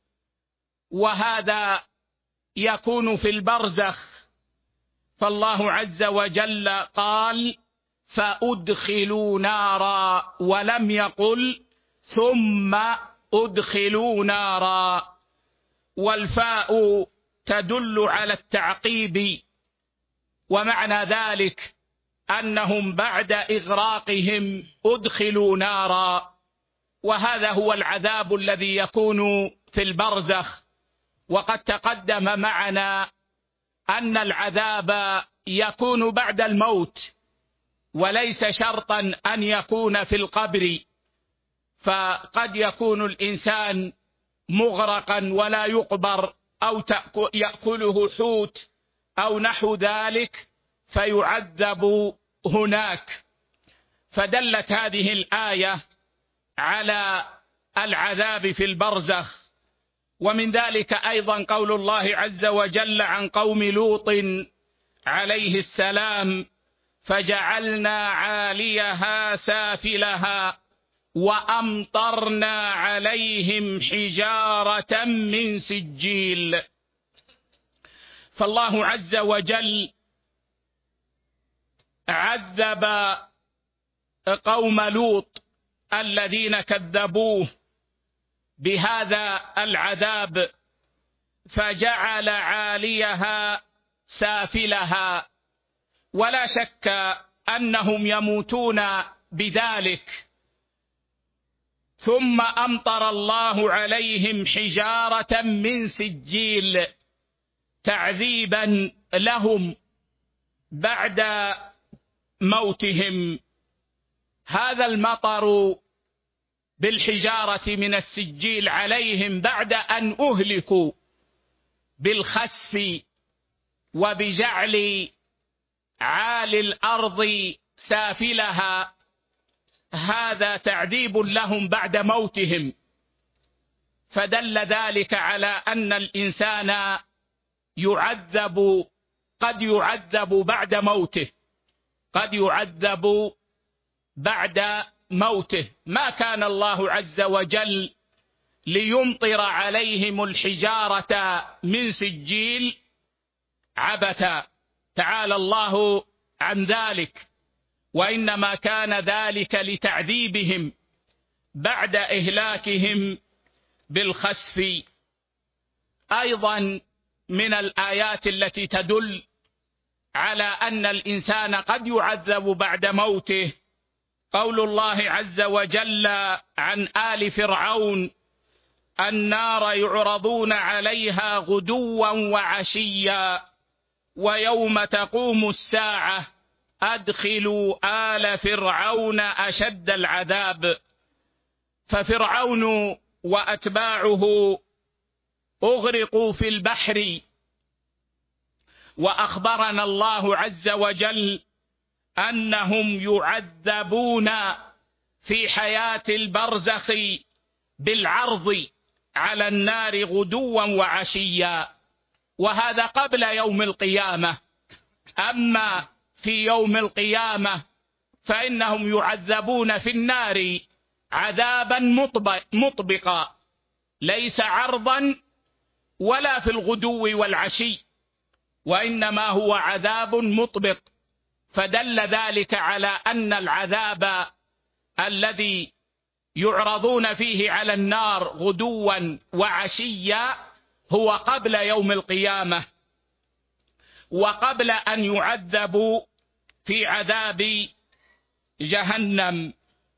وهذا يكون في البرزخ. فالله عز وجل قال فأدخلوا نارا، ولم يقل ثم أدخلوا نارا، والفاء تدل على التعقيب، ومعنى ذلك أنهم بعد إغراقهم أدخلوا نارا، وهذا هو العذاب الذي يكون في البرزخ. وقد تقدم معنا أن العذاب يكون بعد الموت، وليس شرطا أن يكون في القبر، فقد يكون الإنسان مغرقا ولا يقبر، أو يأكله حوت أو نحو ذلك فيعذب هناك. فدلت هذه الآية على العذاب في البرزخ. ومن ذلك أيضا قول الله عز وجل عن قوم لوط عليه السلام فجعلنا عاليها سافلها وأمطرنا عليهم حجارة من سجيل. فالله عز وجل عذب قوم لوط الذين كذبوه بهذا العذاب، فجعل عاليها سافلها، ولا شك أنهم يموتون بذلك. ثم أمطر الله عليهم حجارة من سجيل تعذيبا لهم بعد موتهم. هذا المطر بالحجارة من السجيل عليهم بعد أن أهلكوا بالخسف وبجعل عالي الأرض سافلها، هذا تعذيب لهم بعد موتهم. فدل ذلك على أن الإنسان يعذب، قد يعذب بعد موته، قد يعذب بعد موته. ما كان الله عز وجل ليمطر عليهم الحجارة من سجيل عبثا، تعالى الله عن ذلك، وإنما كان ذلك لتعذيبهم بعد إهلاكهم بالخسف. أيضا من الآيات التي تدل على أن الإنسان قد يعذب بعد موته قول الله عز وجل عن آل فرعون النار يعرضون عليها غدوا وعشيا ويوم تقوم الساعة أدخلوا آل فرعون أشد العذاب. ففرعون وأتباعه أغرقوا في البحر، وأخبرنا الله عز وجل أنهم يعذبون في حياة البرزخ بالعرض على النار غدوا وعشيا، وهذا قبل يوم القيامة. أما في يوم القيامة فإنهم يعذبون في النار عذابا مطبقا، ليس عرضا ولا في الغدو والعشي، وإنما هو عذاب مطبق. فدل ذلك على أن العذاب الذي يعرضون فيه على النار غدوا وعشيا هو قبل يوم القيامة، وقبل أن يعذبوا في عذاب جهنم.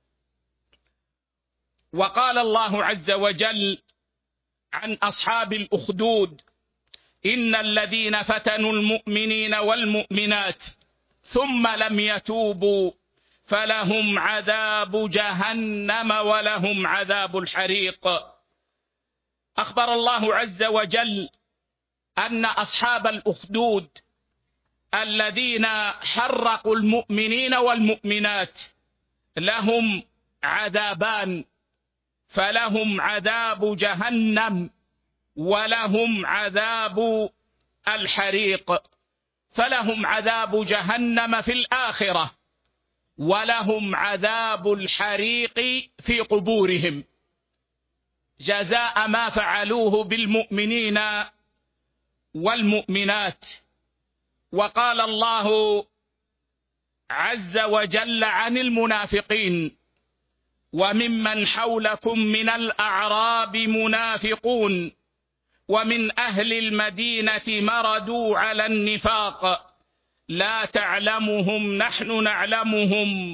وقال الله عز وجل عن أصحاب الأخدود إن الذين فتنوا المؤمنين والمؤمنات ثم لم يتوبوا فلهم عذاب جهنم ولهم عذاب الحريق. أخبر الله عز وجل أن أصحاب الأخدود الذين حرقوا المؤمنين والمؤمنات لهم عذابان، فلهم عذاب جهنم ولهم عذاب الحريق. فلهم عذاب جهنم في الآخرة ولهم عذاب الحريق في قبورهم جزاء ما فعلوه بالمؤمنين والمؤمنات. وقال الله عز وجل عن المنافقين: وممن حولكم من الأعراب منافقون ومن أهل المدينة مردوا على النفاق لا تعلمهم نحن نعلمهم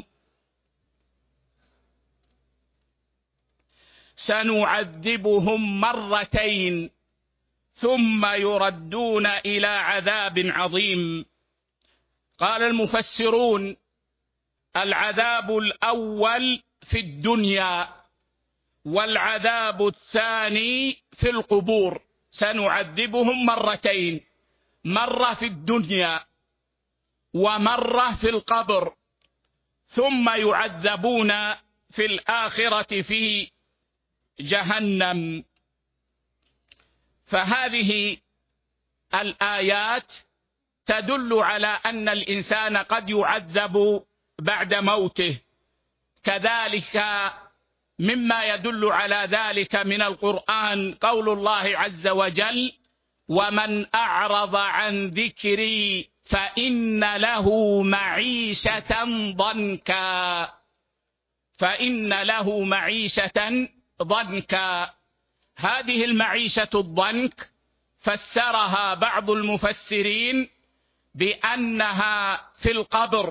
سنعذبهم مرتين ثم يردون إلى عذاب عظيم. قال المفسرون: العذاب الأول في الدنيا والعذاب الثاني في القبور. سنعذبهم مرتين، مرة في الدنيا ومرة في القبر، ثم يعذبون في الآخرة في جهنم. فهذه الآيات تدل على أن الإنسان قد يعذب بعد موته. كذلك مما يدل على ذلك من القرآن قول الله عز وجل: ومن أعرض عن ذكري فإن له معيشة ضنكا فإن له معيشة ضنكا. هذه المعيشة الضنك فسرها بعض المفسرين بأنها في القبر،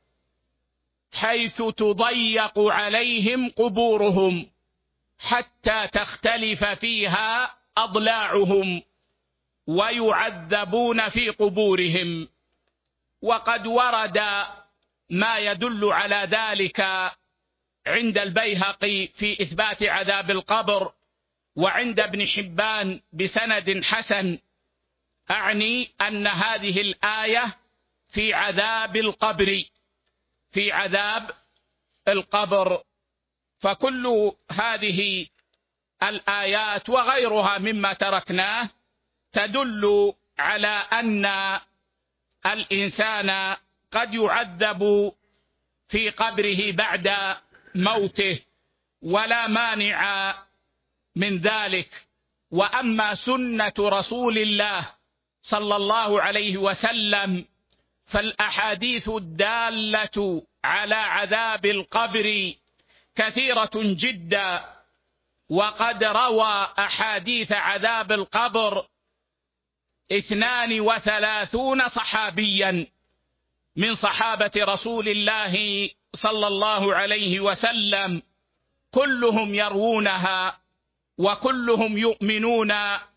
حيث تضيق عليهم قبورهم حتى تختلف فيها أضلاعهم ويعذبون في قبورهم. وقد ورد ما يدل على ذلك عند البيهقي في إثبات عذاب القبر، وعند ابن حبان بسند حسن. أعني أن هذه الآية في عذاب القبر في عذاب القبر. فكل هذه الآيات وغيرها مما تركناه تدل على أن الإنسان قد يعذب في قبره بعد موته ولا مانع من ذلك. وأما سنة رسول الله صلى الله عليه وسلم فالأحاديث الدالة على عذاب القبر كثيرة جدا، وقد روى أحاديث عذاب القبر اثنان وثلاثون صحابيا من صحابة رسول الله صلى الله عليه وسلم، كلهم يروونها وكلهم يؤمنون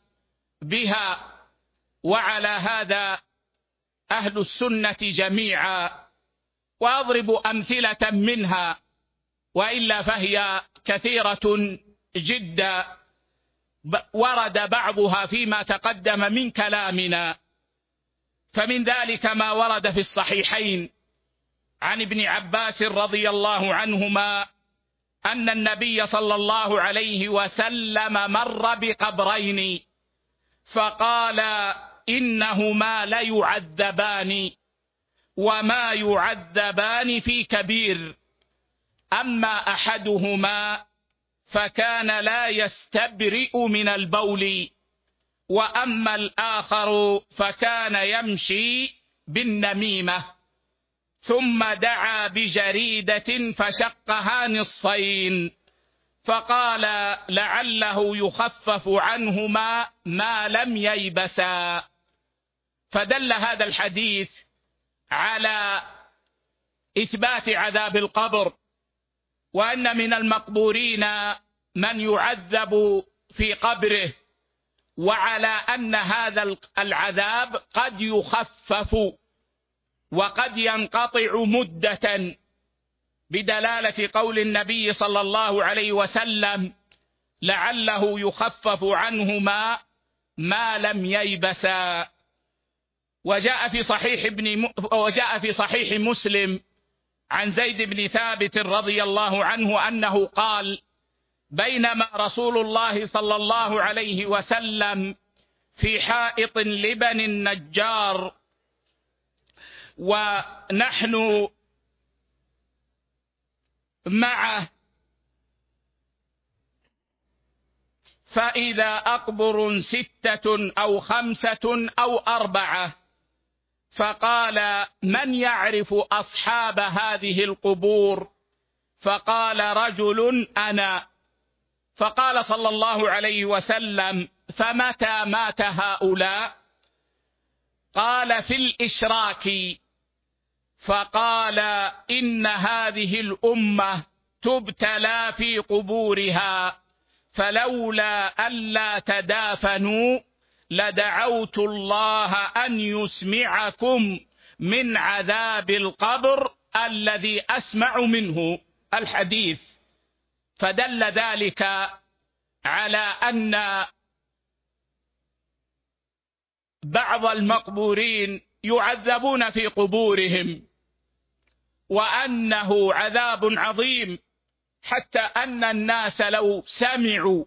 بها. وعلى هذا أهل السنة جميعا. وأضرب أمثلة منها وإلا فهي كثيرة جدا، ورد بعضها فيما تقدم من كلامنا. فمن ذلك ما ورد في الصحيحين عن ابن عباس رضي الله عنهما أن النبي صلى الله عليه وسلم مر بقبرين فقال: إنهما ليعذبان وما يعذبان في كبير، أما أحدهما فكان لا يستبرئ من البول، وأما الآخر فكان يمشي بالنميمة. ثم دعا بجريدة فشقها نصفين فقال: لعله يخفف عنهما ما لم ييبسا. فدل هذا الحديث على إثبات عذاب القبر، وأن من المقبورين من يعذب في قبره، وعلى أن هذا العذاب قد يخفف وقد ينقطع مدة، بدلالة قول النبي صلى الله عليه وسلم: لعله يخفف عنهما ما لم ييبسا. وجاء في صحيح ابن وجاء في صحيح مسلم عن زيد بن ثابت رضي الله عنه أنه قال: بينما رسول الله صلى الله عليه وسلم في حائط لبني النجار ونحن معه، فإذا أقبر ستة أو خمسة أو أربعة، فقال: من يعرف أصحاب هذه القبور؟ فقال رجل: أنا. فقال صلى الله عليه وسلم: فمتى مات هؤلاء؟ قال: في الإشراك. فقال: إن هذه الأمة تبتلى في قبورها، فلولا ألا تدافنوا لدعوت الله أن يسمعكم من عذاب القبر الذي أسمع منه الحديث. فدل ذلك على أن بعض المقبورين يعذبون في قبورهم، وأنه عذاب عظيم، حتى أن الناس لو سمعوا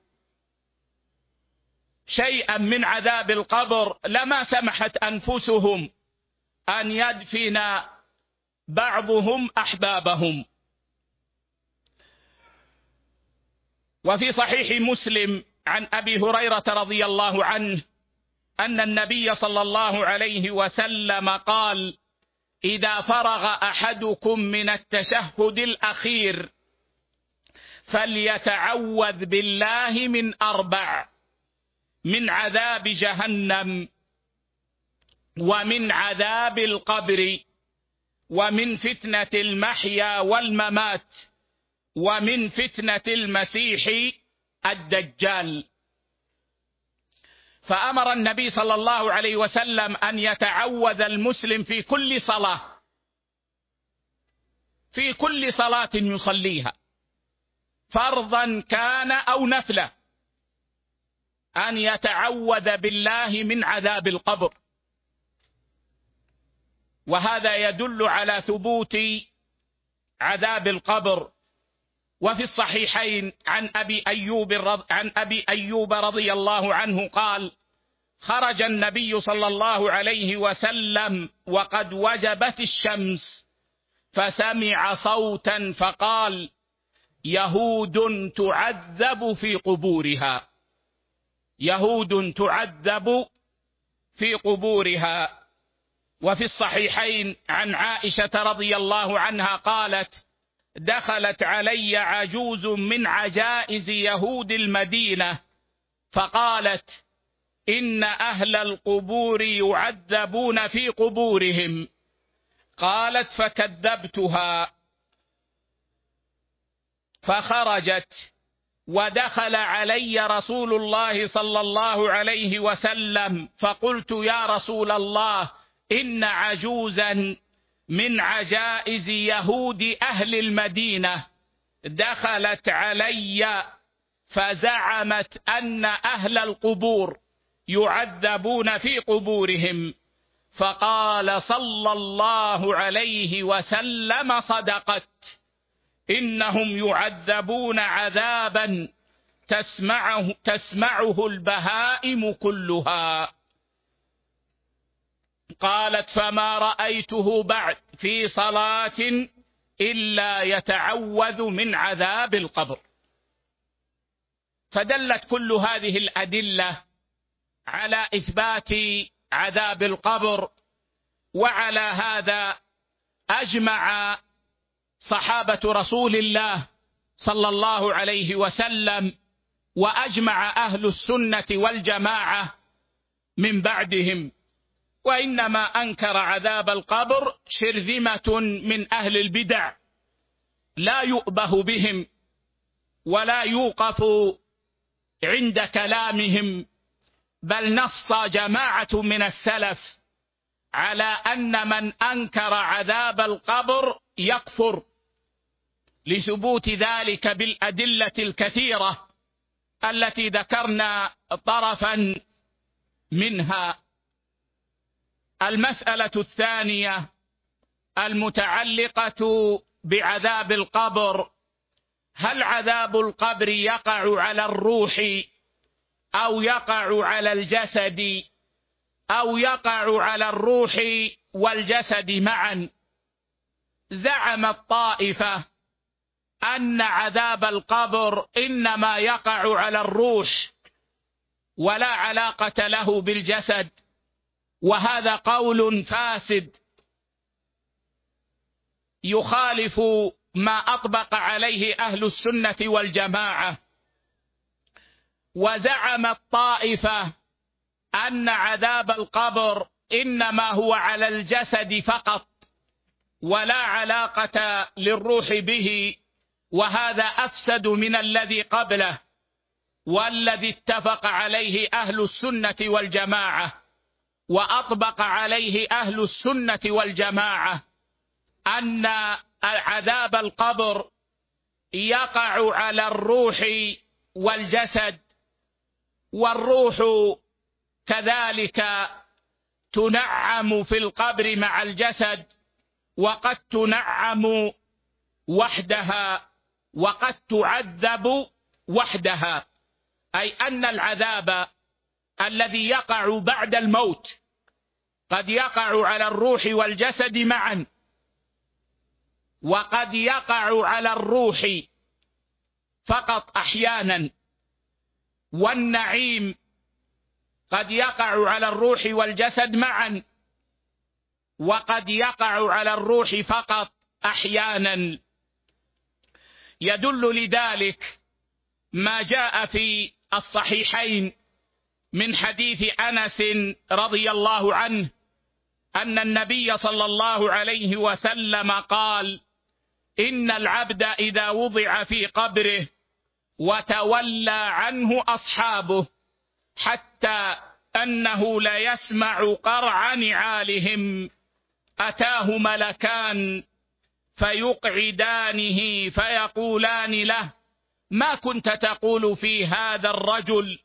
شيئا من عذاب القبر لما سمحت أنفسهم أن يدفن بعضهم أحبابهم. وفي صحيح مسلم عن أبي هريرة رضي الله عنه أن النبي صلى الله عليه وسلم قال: إذا فرغ أحدكم من التشهد الأخير فليتعوذ بالله من أربع: من عذاب جهنم، ومن عذاب القبر، ومن فتنة المحيا والممات، ومن فتنة المسيح الدجال. فأمر النبي صلى الله عليه وسلم أن يتعوذ المسلم في كل صلاة، في كل صلاة يصليها، فرضا كان أو نفلا، أن يتعوذ بالله من عذاب القبر. وهذا يدل على ثبوت عذاب القبر. وفي الصحيحين عن أبي أيوب عن أبي أيوب رضي الله عنه قال: خرج النبي صلى الله عليه وسلم وقد وجبت الشمس، فسمع صوتا فقال: يهود تعذب في قبورها، يهود تعذب في قبورها. وفي الصحيحين عن عائشة رضي الله عنها قالت: دخلت علي عجوز من عجائز يهود المدينة فقالت: إن أهل القبور يعذبون في قبورهم. قالت: فكذبتها، فخرجت، ودخل علي رسول الله صلى الله عليه وسلم، فقلت: يا رسول الله، إن عجوزا من عجائز يهود أهل المدينة دخلت علي فزعمت أن أهل القبور يعذبون في قبورهم. فقال صلى الله عليه وسلم: صدقت، إنهم يعذبون عذابا تسمعه, تسمعه البهائم كلها. قالت: فما رأيته بعد في صلاة إلا يتعوذ من عذاب القبر. فدلت كل هذه الأدلة على إثبات عذاب القبر. وعلى هذا أجمع صحابة رسول الله صلى الله عليه وسلم، وأجمع أهل السنة والجماعة من بعدهم. وإنما أنكر عذاب القبر شرذمة من أهل البدع لا يؤبه بهم ولا يوقف عند كلامهم، بل نص جماعة من السلف على أن من أنكر عذاب القبر يكفر، لثبوت ذلك بالأدلة الكثيرة التي ذكرنا طرفا منها. المسألة الثانية المتعلقة بعذاب القبر: هل عذاب القبر يقع على الروح أو يقع على الجسد أو يقع على الروح والجسد معا؟ زعمت طائفة أن عذاب القبر إنما يقع على الروح ولا علاقة له بالجسد، وهذا قول فاسد يخالف ما أطبق عليه أهل السنة والجماعة. وزعمت طائفة أن عذاب القبر إنما هو على الجسد فقط ولا علاقة للروح به، وهذا أفسد من الذي قبله. والذي اتفق عليه أهل السنة والجماعة وأطبق عليه أهل السنة والجماعة أن عذاب القبر يقع على الروح والجسد، والروح كذلك تنعم في القبر مع الجسد، وقد تنعم وحدها وقد تعذب وحدها، أي أن العذاب الذي يقع بعد الموت قد يقع على الروح والجسد معا، وقد يقع على الروح فقط أحيانا، والنعيم قد يقع على الروح والجسد معا، وقد يقع على الروح فقط أحيانا. يدل لذلك ما جاء في الصحيحين من حديث أنس رضي الله عنه أن النبي صلى الله عليه وسلم قال: إن العبد إذا وضع في قبره وتولى عنه أصحابه حتى أنه لا يسمع قرع نعالهم أتاه ملكان فيقعدانه فيقولان له: ما كنت تقول في هذا الرجل؟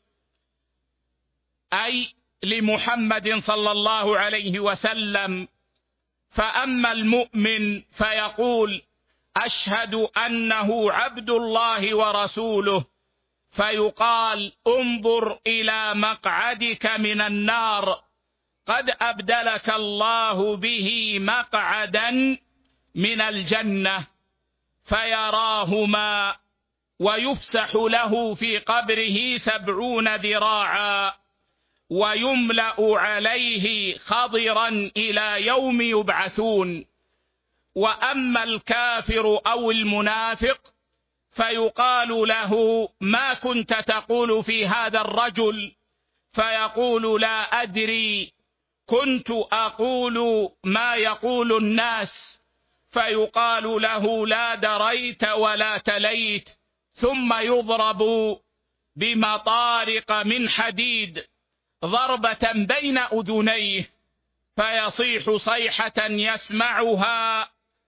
أي لمحمد صلى الله عليه وسلم. فأما المؤمن فيقول: أشهد أنه عبد الله ورسوله، فيقال: انظر إلى مقعدك من النار، قد أبدلك الله به مقعدا من الجنة، فيراهما ويفسح له في قبره سبعون ذراعا ويملأ عليه خضرا إلى يوم يبعثون. وأما الكافر أو المنافق فيقال له: ما كنت تقول في هذا الرجل؟ فيقول: لا أدري، كنت أقول ما يقول الناس. فيقال له: لا دريت ولا تليت. ثم يضرب بمطارق من حديد ضربة بين أذنيه فيصيح صيحة يسمعها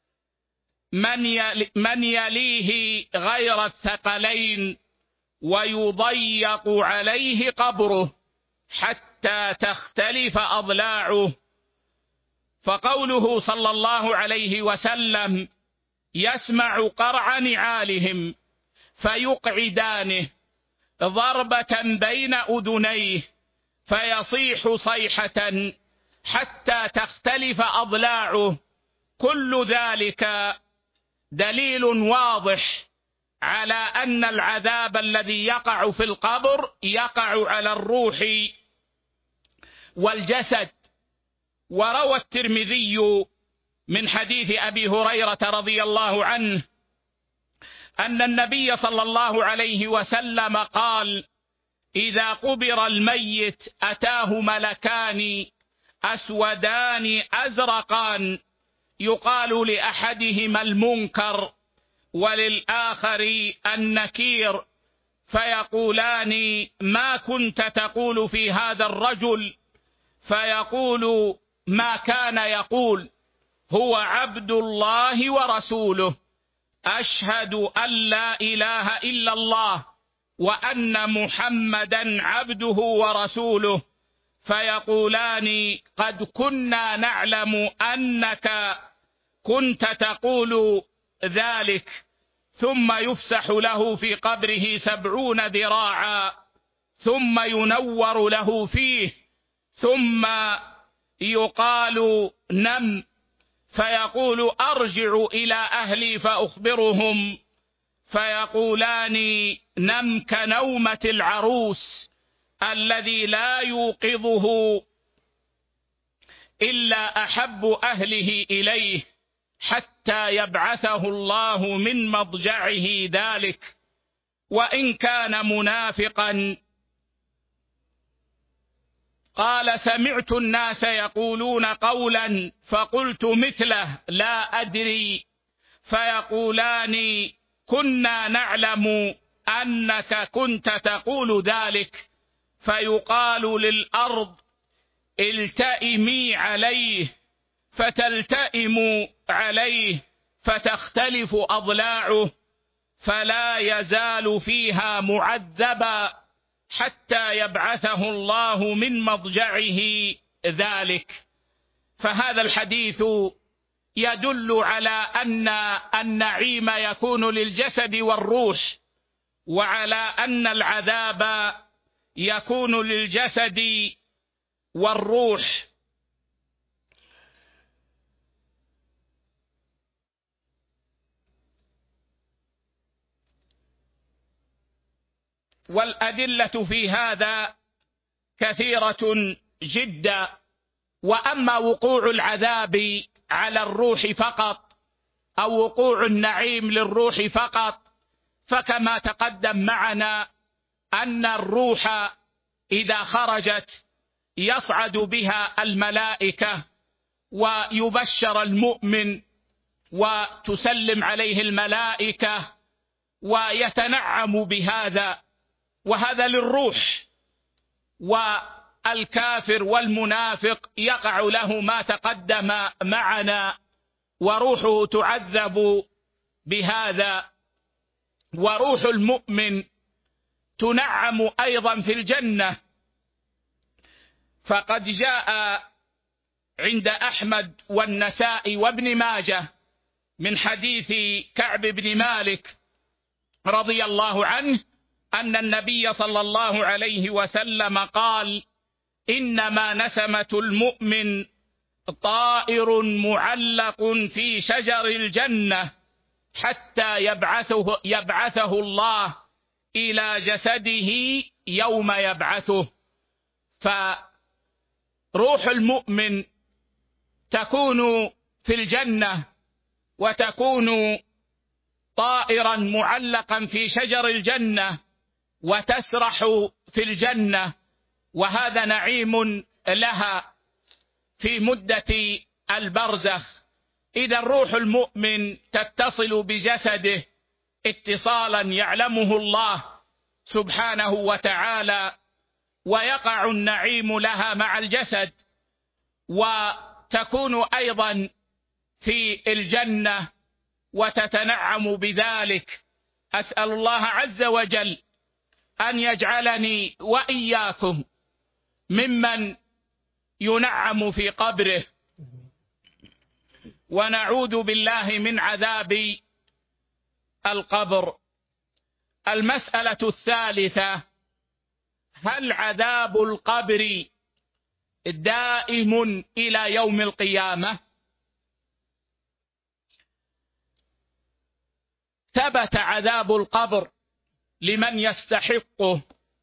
من يليه غير الثقلين، ويضيق عليه قبره حتى تختلف أضلاعه. فقوله صلى الله عليه وسلم: يسمع قرع نعالهم فيقعدانه ضربة بين أذنيه فيصيح صيحة حتى تختلف أضلاعه، كل ذلك دليل واضح على أن العذاب الذي يقع في القبر يقع على الروح والجسد. وروى الترمذي من حديث أبي هريرة رضي الله عنه أن النبي صلى الله عليه وسلم قال: إذا قبر الميت أتاه ملكان أسودان أزرقان، يقال لأحدهما المنكر وللآخر النكير، فيقولان: ما كنت تقول في هذا الرجل؟ فيقول: ما كان يقول، هو عبد الله ورسوله، أشهد أن لا إله إلا الله وأن محمدا عبده ورسوله. فيقولان: قد كنا نعلم أنك كنت تقول ذلك. ثم يفسح له في قبره سبعون ذراعا ثم ينور له فيه ثم يقال نم فيقول أرجع إلى أهلي فأخبرهم فيقولان نم كنومة العروس الذي لا يوقظه إلا أحب أهله إليه حتى يبعثه الله من مضجعه ذلك، وإن كان منافقا. قال سمعت الناس يقولون قولا فقلت مثله لا أدري، فيقولان كنا نعلم أنك كنت تقول ذلك، فيقال للأرض التئمي عليه فتلتئم عليه فتختلف أضلاعه فلا يزال فيها معذبا حتى يبعثه الله من مضجعه ذلك. فهذا الحديث يدل على أن النعيم يكون للجسد والروح، وعلى أن العذاب يكون للجسد والروح. والأدلة في هذا كثيرة جدا. وأما وقوع العذاب على الروح فقط أو وقوع النعيم للروح فقط، فكما تقدم معنا أن الروح إذا خرجت يصعد بها الملائكة ويبشر المؤمن وتسلم عليه الملائكة ويتنعم بهذا، وهذا للروح. والكافر والمنافق يقع له ما تقدم معنا وروحه تعذب بهذا. وروح المؤمن تنعم أيضا في الجنة، فقد جاء عند أحمد والنسائي وابن ماجه من حديث كعب بن مالك رضي الله عنه أن النبي صلى الله عليه وسلم قال إنما نسمة المؤمن طائر معلق في شجر الجنة حتى يبعثه, يبعثه الله إلى جسده يوم يبعثه. فروح المؤمن تكون في الجنة وتكون طائرا معلقا في شجر الجنة وتسرح في الجنة، وهذا نعيم لها في مدة البرزخ. إذا روح المؤمن تتصل بجسده اتصالا يعلمه الله سبحانه وتعالى، ويقع النعيم لها مع الجسد، وتكون أيضا في الجنة وتتنعم بذلك. أسأل الله عز وجل أن يجعلني وإياكم ممن ينعم في قبره، ونعوذ بالله من عذاب القبر. المسألة الثالثة: هل عذاب القبر دائم إلى يوم القيامة؟ ثبت عذاب القبر لمن يستحقه،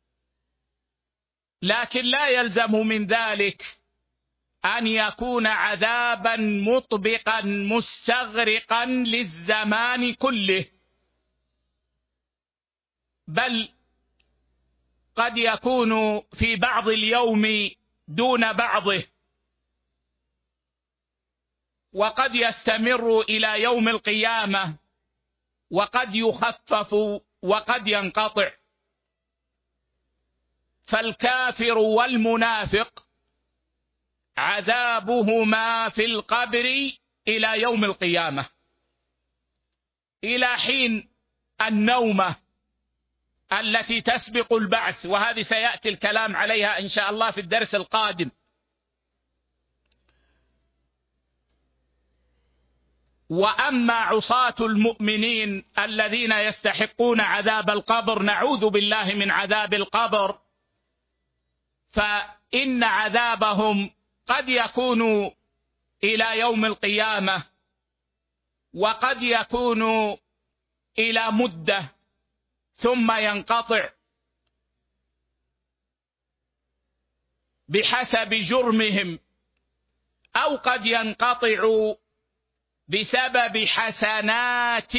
لكن لا يلزم من ذلك أن يكون عذابا مطبقا مستغرقا للزمان كله، بل قد يكون في بعض اليوم دون بعضه، وقد يستمر إلى يوم القيامة، وقد يخفف وقد ينقطع. فالكافر والمنافق عذابهما في القبر إلى يوم القيامة، إلى حين النومة التي تسبق البعث، وهذه سيأتي الكلام عليها إن شاء الله في الدرس القادم. وأما عصاة المؤمنين الذين يستحقون عذاب القبر، نعوذ بالله من عذاب القبر، فإن عذابهم قد يكون إلى يوم القيامة، وقد يكون إلى مدة ثم ينقطع بحسب جرمهم، أو قد ينقطع بسبب حسنات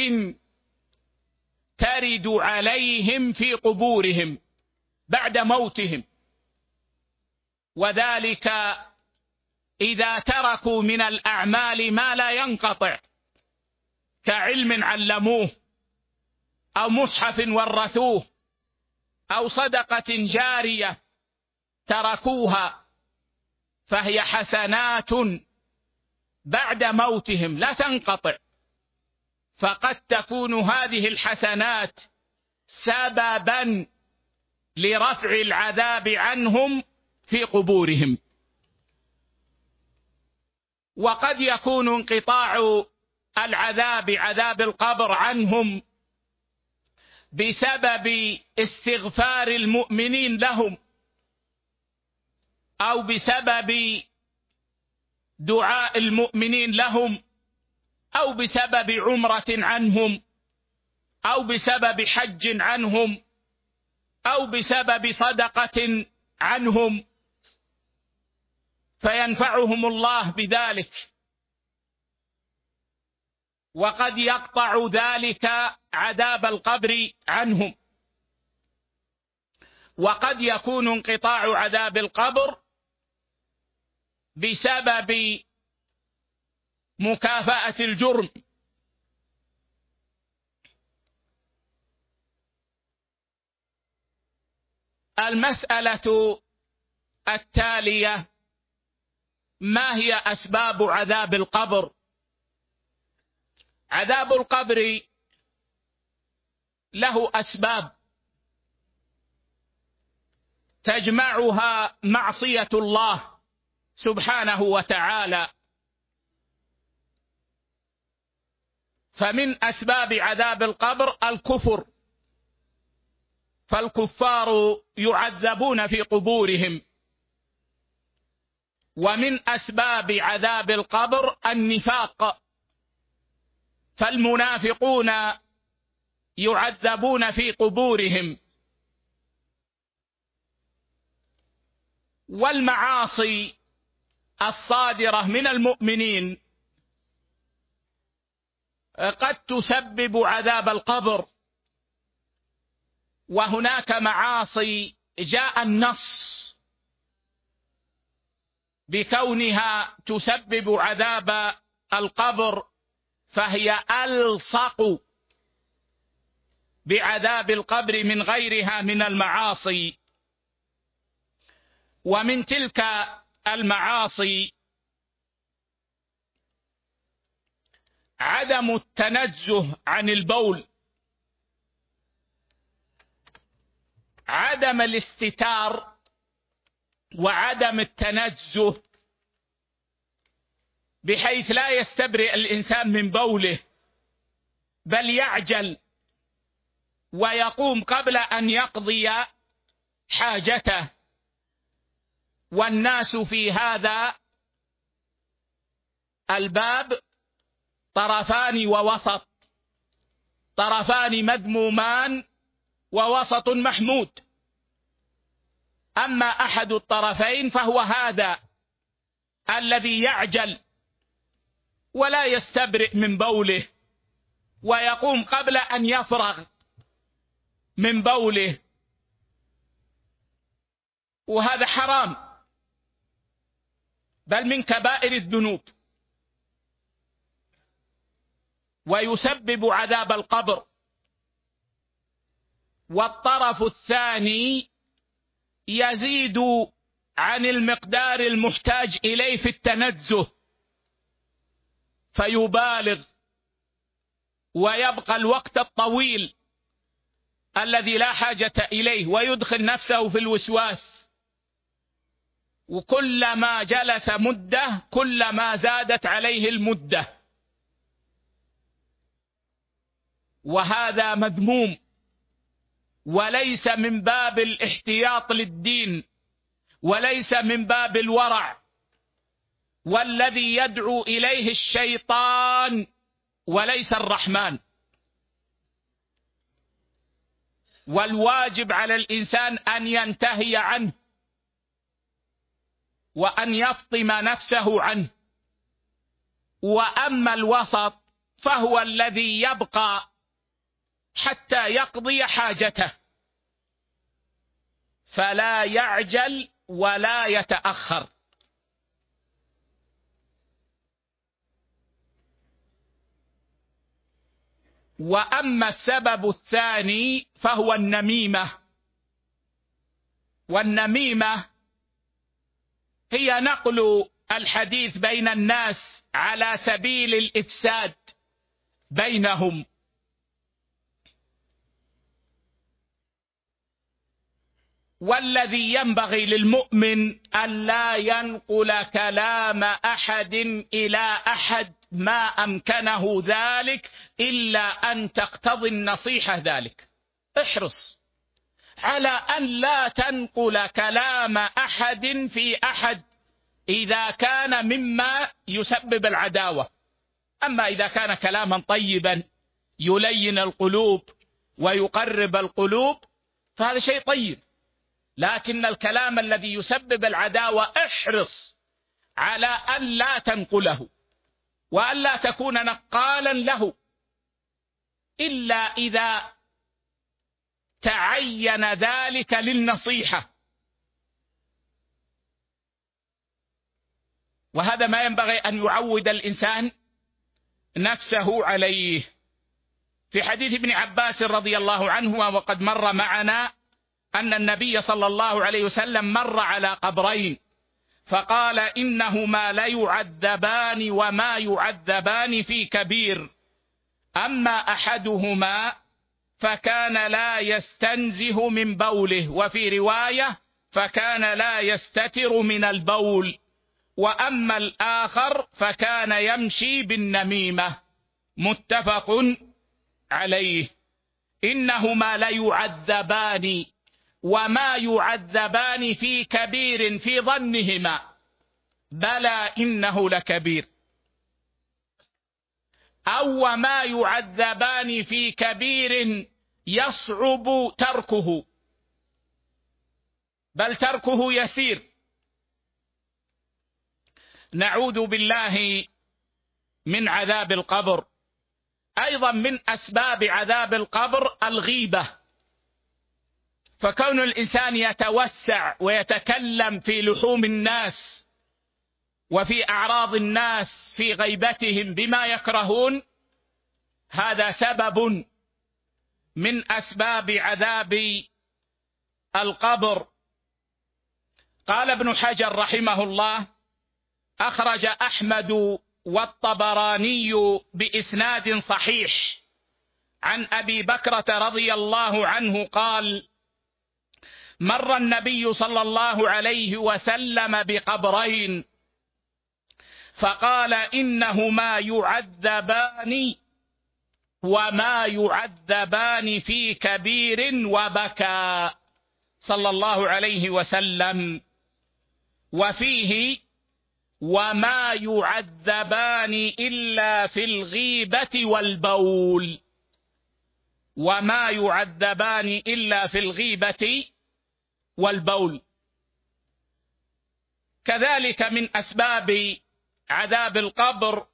ترد عليهم في قبورهم بعد موتهم، وذلك إذا تركوا من الأعمال ما لا ينقطع، كعلم علموه، أو مصحف ورثوه، أو صدقة جارية تركوها، فهي حسنات بعد موتهم لا تنقطع، فقد تكون هذه الحسنات سببا لرفع العذاب عنهم في قبورهم. وقد يكون انقطاع العذاب عذاب القبر عنهم بسبب استغفار المؤمنين لهم، أو بسبب دعاء المؤمنين لهم، أو بسبب عمرة عنهم، أو بسبب حج عنهم، أو بسبب صدقة عنهم، فينفعهم الله بذلك. وقد يقطع ذلك عذاب القبر عنهم. وقد يكون انقطاع عذاب القبر بسبب مكافأة الجرم، المسألة التالية: ما هي أسباب عذاب القبر؟ عذاب القبر له أسباب تجمعها معصية الله سبحانه وتعالى. فمن أسباب عذاب القبر الكفر، فالكفار يعذبون في قبورهم. ومن أسباب عذاب القبر النفاق، فالمنافقون يعذبون في قبورهم. والمعاصي الصادرة من المؤمنين قد تسبب عذاب القبر. وهناك معاصي جاء النص بكونها تسبب عذاب القبر، فهي ألصق بعذاب القبر من غيرها من المعاصي. ومن تلك المعاصي عدم التنزه عن البول، عدم الاستتار، وعدم التنزه، بحيث لا يستبرئ الإنسان من بوله، بل يعجل ويقوم قبل أن يقضي حاجته. والناس في هذا الباب طرفان ووسط، طرفان مذمومان ووسط محمود. أما أحد الطرفين فهو هذا الذي يعجل ولا يستبرئ من بوله، ويقوم قبل أن يفرغ من بوله، وهذا حرام، بل من كبائر الذنوب، ويسبب عذاب القبر. والطرف الثاني يزيد عن المقدار المحتاج إليه في التنزه، فيبالغ ويبقى الوقت الطويل الذي لا حاجة إليه، ويدخل نفسه في الوسواس، وكلما جلس مدة كلما زادت عليه المدة. وهذا مذموم وليس من باب الاحتياط للدين وليس من باب الورع، والذي يدعو إليه الشيطان وليس الرحمن. والواجب على الإنسان أن ينتهي عنه وأن يفطم نفسه عنه. وأما الوسط فهو الذي يبقى حتى يقضي حاجته، فلا يعجل ولا يتأخر. وأما السبب الثاني فهو النميمة. والنميمة هي نقل الحديث بين الناس على سبيل الإفساد بينهم. والذي ينبغي للمؤمن ألا ينقل كلام أحد إلى أحد ما أمكنه ذلك إلا أن تقتضي النصيحة ذلك. احرص على أن لا تنقل كلام أحد في أحد إذا كان مما يسبب العداوة. أما إذا كان كلاما طيبا يلين القلوب ويقرب القلوب فهذا شيء طيب، لكن الكلام الذي يسبب العداوة احرص على أن لا تنقله وأن لا تكون نقالا له إلا إذا تعين ذلك للنصيحة. وهذا ما ينبغي أن يعود الإنسان نفسه عليه. في حديث ابن عباس رضي الله عنهما وقد مر معنا أن النبي صلى الله عليه وسلم مر على قبرين فقال إنهما ليعذبان وما يعذبان في كبير، أما أحدهما فكان لا يستنزه من بوله، وفي رواية فكان لا يستتر من البول، وأما الآخر فكان يمشي بالنميمة. متفق عليه. إنهما ليعذبان وما يعذبان في كبير في ظنهما بلى إنه لكبير، أو وما يعذبان في كبير يصعب تركه بل تركه يسير. نعوذ بالله من عذاب القبر. أيضا من أسباب عذاب القبر الغيبة، فكون الإنسان يتوسع ويتكلم في لحوم الناس وفي أعراض الناس في غيبتهم بما يكرهون هذا سبب من أسباب عذاب القبر. قال ابن حجر رحمه الله: أخرج أحمد والطبراني بإسناد صحيح عن أبي بكرة رضي الله عنه قال: مر النبي صلى الله عليه وسلم بقبرين فقال إنهما يعذبان وما يعذبان في كبير، وبكى صلى الله عليه وسلم. وفيه: وما يعذبان إلا في الغيبة والبول. وما يعذبان إلا في الغيبة والبول. كذلك من أسباب عذاب القبر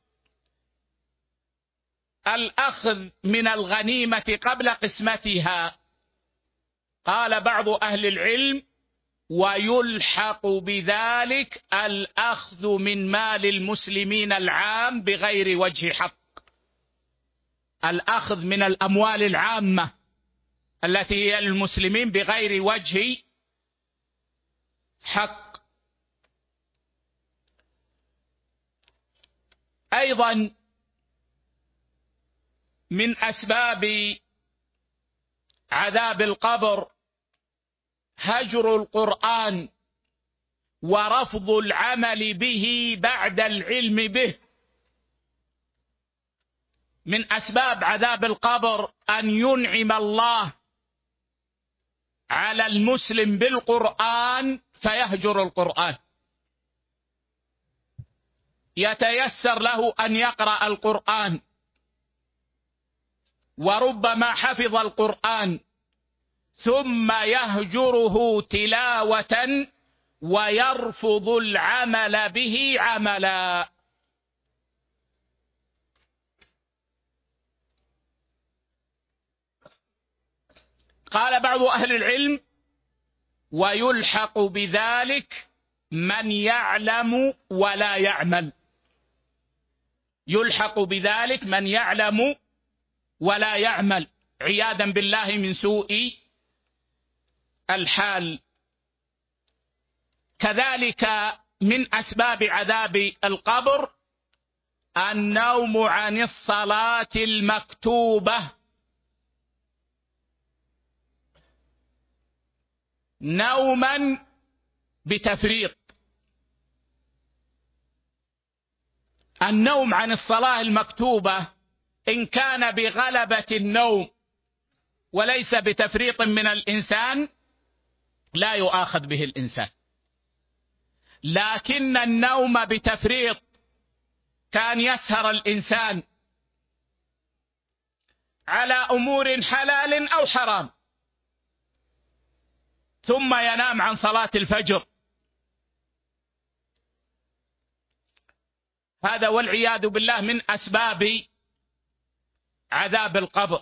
الأخذ من الغنيمة قبل قسمتها. قال بعض أهل العلم: ويلحق بذلك الأخذ من مال المسلمين العام بغير وجه حق. الأخذ من الأموال العامة التي هي للمسلمين بغير وجه حق. أيضا من أسباب عذاب القبر هجر القرآن ورفض العمل به بعد العلم به. من أسباب عذاب القبر أن ينعم الله على المسلم بالقرآن فيهجر القرآن، يتيسر له أن يقرأ القرآن، وربما حفظ القرآن ثم يهجره تلاوة ويرفض العمل به عملا. قال بعض أهل العلم: ويلحق بذلك من يعلم ولا يعمل. يلحق بذلك من يعلم ولا يعمل عياذا بالله من سوء الحال. كذلك من أسباب عذاب القبر النوم عن الصلاة المكتوبة، نوما بتفريط. النوم عن الصلاة المكتوبة إن كان بغلبة النوم وليس بتفريط من الإنسان لا يؤاخذ به الإنسان، لكن النوم بتفريط كان يسهر الإنسان على أمور حلال أو حرام ثم ينام عن صلاة الفجر، هذا والعياذ بالله من أسباب عذاب القبر.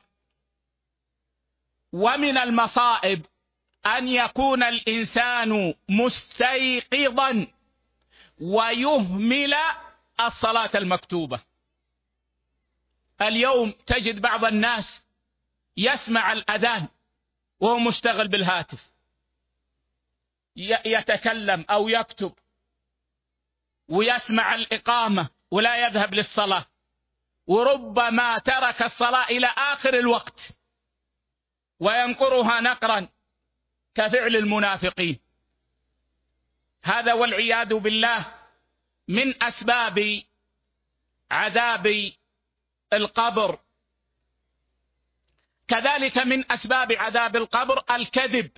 ومن المصائب أن يكون الإنسان مستيقظا ويهمل الصلاة المكتوبة. اليوم تجد بعض الناس يسمع الأذان وهو مشتغل بالهاتف، يتكلم أو يكتب، ويسمع الإقامة ولا يذهب للصلاة، وربما ترك الصلاة إلى آخر الوقت وينقرها نقرا كفعل المنافقين. هذا والعياذ بالله من أسباب عذاب القبر. كذلك من أسباب عذاب القبر الكذب،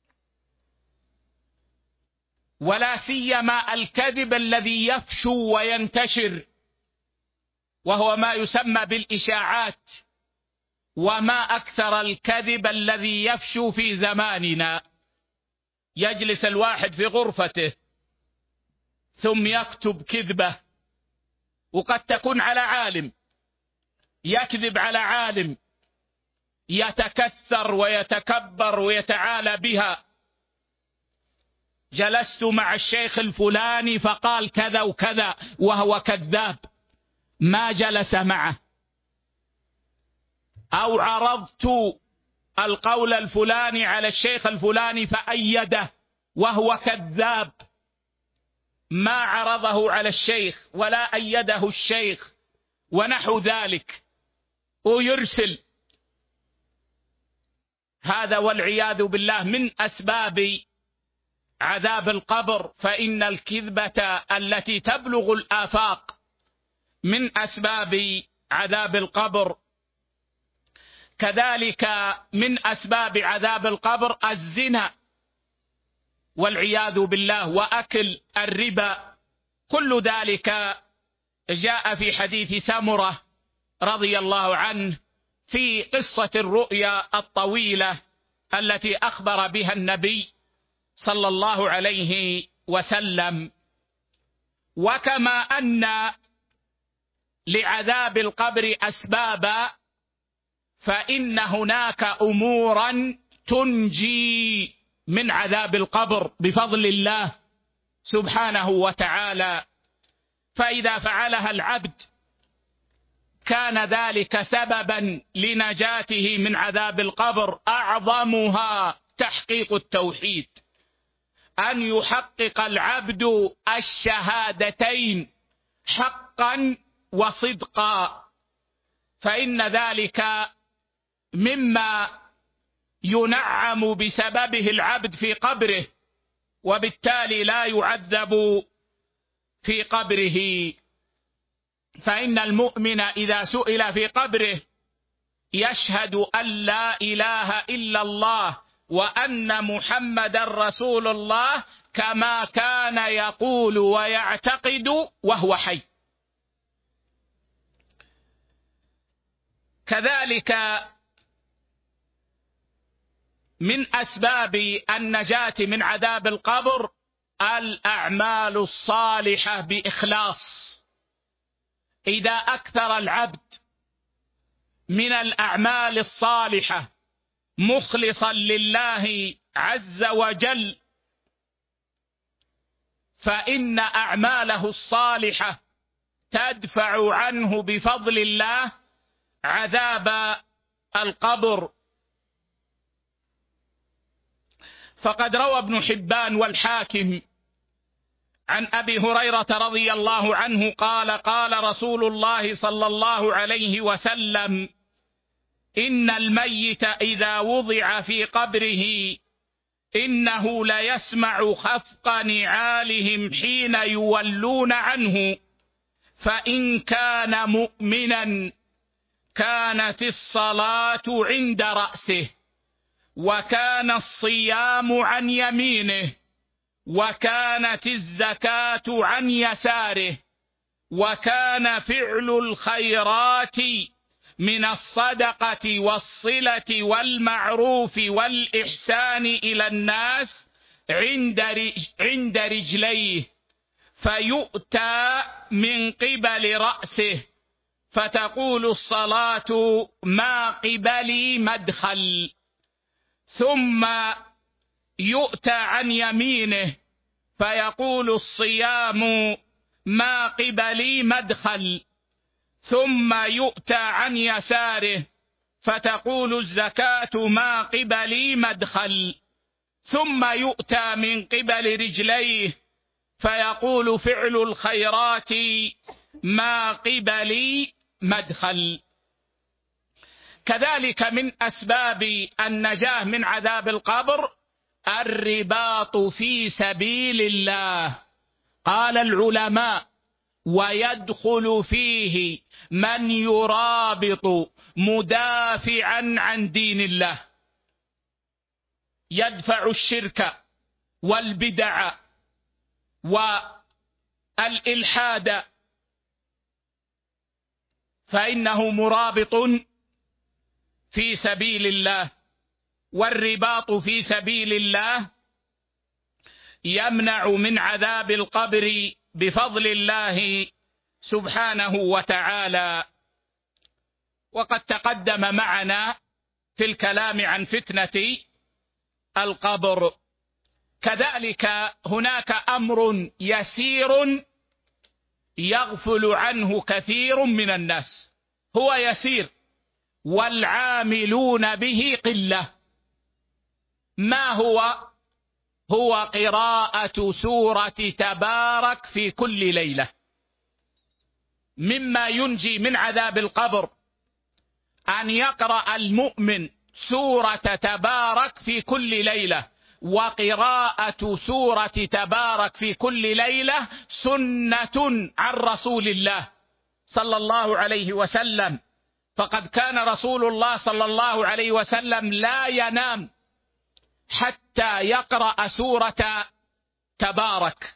ولا سيما الكذب الذي يفشو وينتشر، وهو ما يسمى بالإشاعات. وما أكثر الكذب الذي يفشو في زماننا. يجلس الواحد في غرفته ثم يكتب كذبة، وقد تكون على عالم، يكذب على عالم، يتكثر ويتكبر ويتعالى بها. جلست مع الشيخ الفلاني فقال كذا وكذا، وهو كذاب ما جلس معه. أو عرضت القول الفلاني على الشيخ الفلاني فأيده، وهو كذاب ما عرضه على الشيخ ولا أيده الشيخ ونحو ذلك، ويرسل. هذا والعياذ بالله من أسباب عذاب القبر. فإن الكذبة التي تبلغ الآفاق من أسباب عذاب القبر. كذلك من أسباب عذاب القبر الزنا والعياذ بالله، وأكل الربا. كل ذلك جاء في حديث سمرة رضي الله عنه في قصة الرؤيا الطويلة التي أخبر بها النبي صلى الله عليه وسلم. وكما أن لعذاب القبر أسبابا، فإن هناك أمورا تنجي من عذاب القبر بفضل الله سبحانه وتعالى. فإذا فعلها العبد كان ذلك سببا لنجاته من عذاب القبر. أعظمها تحقيق التوحيد، أن يحقق العبد الشهادتين حقا وصدقا، فإن ذلك مما ينعم بسببه العبد في قبره، وبالتالي لا يعذب في قبره. فإن المؤمن إذا سئل في قبره يشهد أن لا إله إلا الله وأن محمدا رسول الله كما كان يقول ويعتقد وهو حي. كذلك من أسباب النجاة من عذاب القبر الأعمال الصالحة بإخلاص. إذا أكثر العبد من الأعمال الصالحة مخلصا لله عز وجل فإن أعماله الصالحة تدفع عنه بفضل الله عذاب القبر. فقد روى ابن حبان والحاكم عن أبي هريرة رضي الله عنه قال قال رسول الله صلى الله عليه وسلم: إن الميت إذا وضع في قبره إنه ليسمع خفق نعالهم حين يولون عنه، فإن كان مؤمنا كانت الصلاة عند رأسه، وكان الصيام عن يمينه، وكانت الزكاة عن يساره، وكان فعل الخيرات من الصدقة والصلة والمعروف والإحسان إلى الناس عند عند رجليه، فيؤتى من قبل رأسه فتقول الصلاة ما قبلي مدخل، ثم يؤتى عن يمينه فيقول الصيام ما قبلي مدخل، ثم يؤتى عن يساره فتقول الزكاة ما قبلي مدخل، ثم يؤتى من قبل رجليه فيقول فعل الخيرات ما قبلي مدخل. كذلك من أسباب النجاة من عذاب القبر الرباط في سبيل الله. قال العلماء: ويدخل فيه من يرابط مدافعا عن دين الله، يدفع الشرك والبدع والإلحاد، فإنه مرابط في سبيل الله. والرباط في سبيل الله يمنع من عذاب القبر بفضل الله سبحانه وتعالى. وقد تقدم معنا في الكلام عن فتنة القبر. كذلك هناك أمر يسير يغفل عنه كثير من الناس، هو يسير والعاملون به قلة. ما هو؟ هو قراءة سورة تبارك في كل ليلة. مما ينجي من عذاب القبر أن يقرأ المؤمن سورة تبارك في كل ليلة. وقراءة سورة تبارك في كل ليلة سنة عن رسول الله صلى الله عليه وسلم، فقد كان رسول الله صلى الله عليه وسلم لا ينام حتى يقرأ سورة تبارك.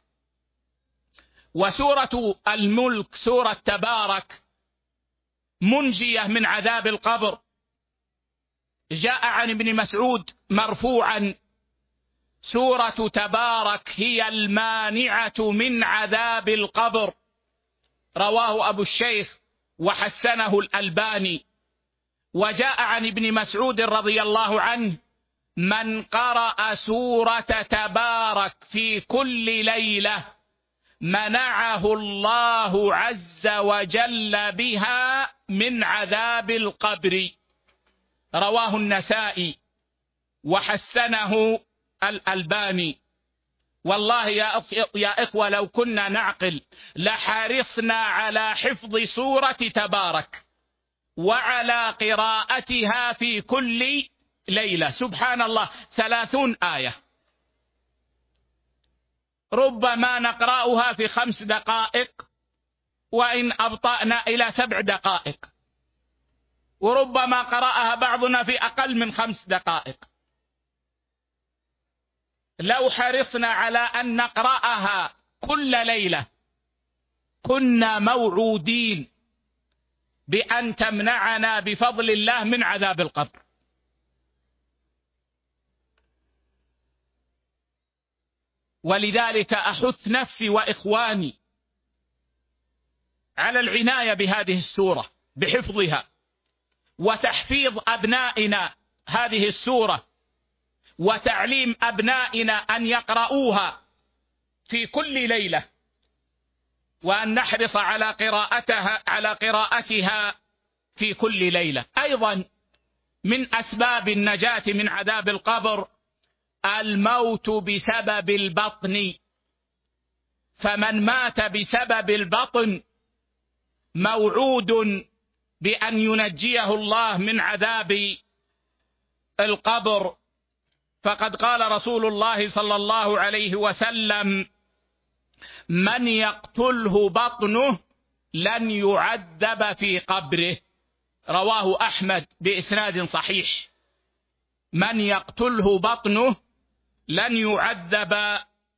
وسورة الملك سورة تبارك منجية من عذاب القبر. جاء عن ابن مسعود مرفوعا: سورة تبارك هي المانعة من عذاب القبر. رواه أبو الشيخ وحسنه الألباني. وجاء عن ابن مسعود رضي الله عنه: من قرأ سورة تبارك في كل ليلة منعه الله عز وجل بها من عذاب القبر. رواه النسائي وحسنه الألباني. والله يا يا إخوة لو كنا نعقل لحرصنا على حفظ سورة تبارك وعلى قراءتها في كل ليلة. سبحان الله، ثلاثون آية، ربما نقرأها في خمس دقائق وإن أبطأنا إلى سبع دقائق، وربما قرأها بعضنا في أقل من خمس دقائق. لو حرصنا على أن نقرأها كل ليلة كنا موعودين بأن تمنعنا بفضل الله من عذاب القبر. ولذلك أحث نفسي وإخواني على العناية بهذه السورة، بحفظها وتحفيظ أبنائنا هذه السورة، وتعليم أبنائنا أن يقرؤوها في كل ليلة، وأن نحرص على قراءتها على قراءتها في كل ليلة. أيضا من أسباب النجاة من عذاب القبر الموت بسبب البطن، فمن مات بسبب البطن موعود بأن ينجيه الله من عذاب القبر. فقد قال رسول الله صلى الله عليه وسلم: من يقتله بطنه لن يعذب في قبره. رواه أحمد بإسناد صحيح. من يقتله بطنه لن يعذب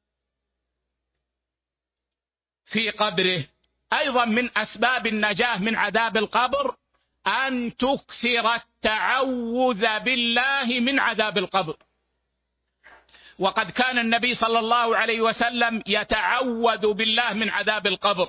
في قبره. أيضا من أسباب النجاة من عذاب القبر أن تكثر التعوذ بالله من عذاب القبر. وقد كان النبي صلى الله عليه وسلم يتعوذ بالله من عذاب القبر،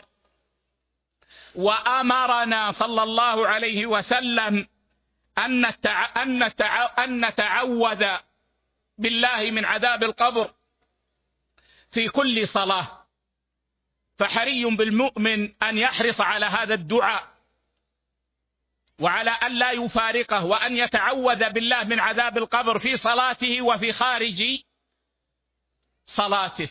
وأمرنا صلى الله عليه وسلم أن أن نتعوذ بالله من عذاب القبر في كل صلاة. فحري بالمؤمن أن يحرص على هذا الدعاء، وعلى أن لا يفارقه، وأن يتعوذ بالله من عذاب القبر في صلاته وفي خارج صلاته.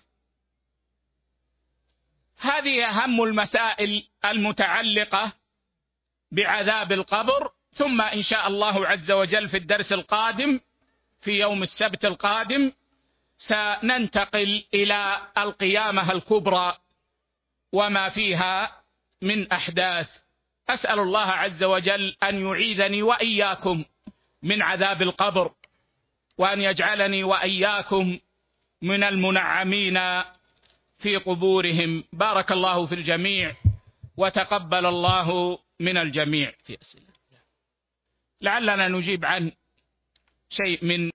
هذه أهم المسائل المتعلقة بعذاب القبر. ثم إن شاء الله عز وجل في الدرس القادم في يوم السبت القادم سننتقل إلى القيامة الكبرى وما فيها من أحداث. أسأل الله عز وجل أن يعيذني وإياكم من عذاب القبر، وأن يجعلني وإياكم من المنعمين في قبورهم. بارك الله في الجميع وتقبل الله من الجميع. في أسئلة لعلنا نجيب عن شيء من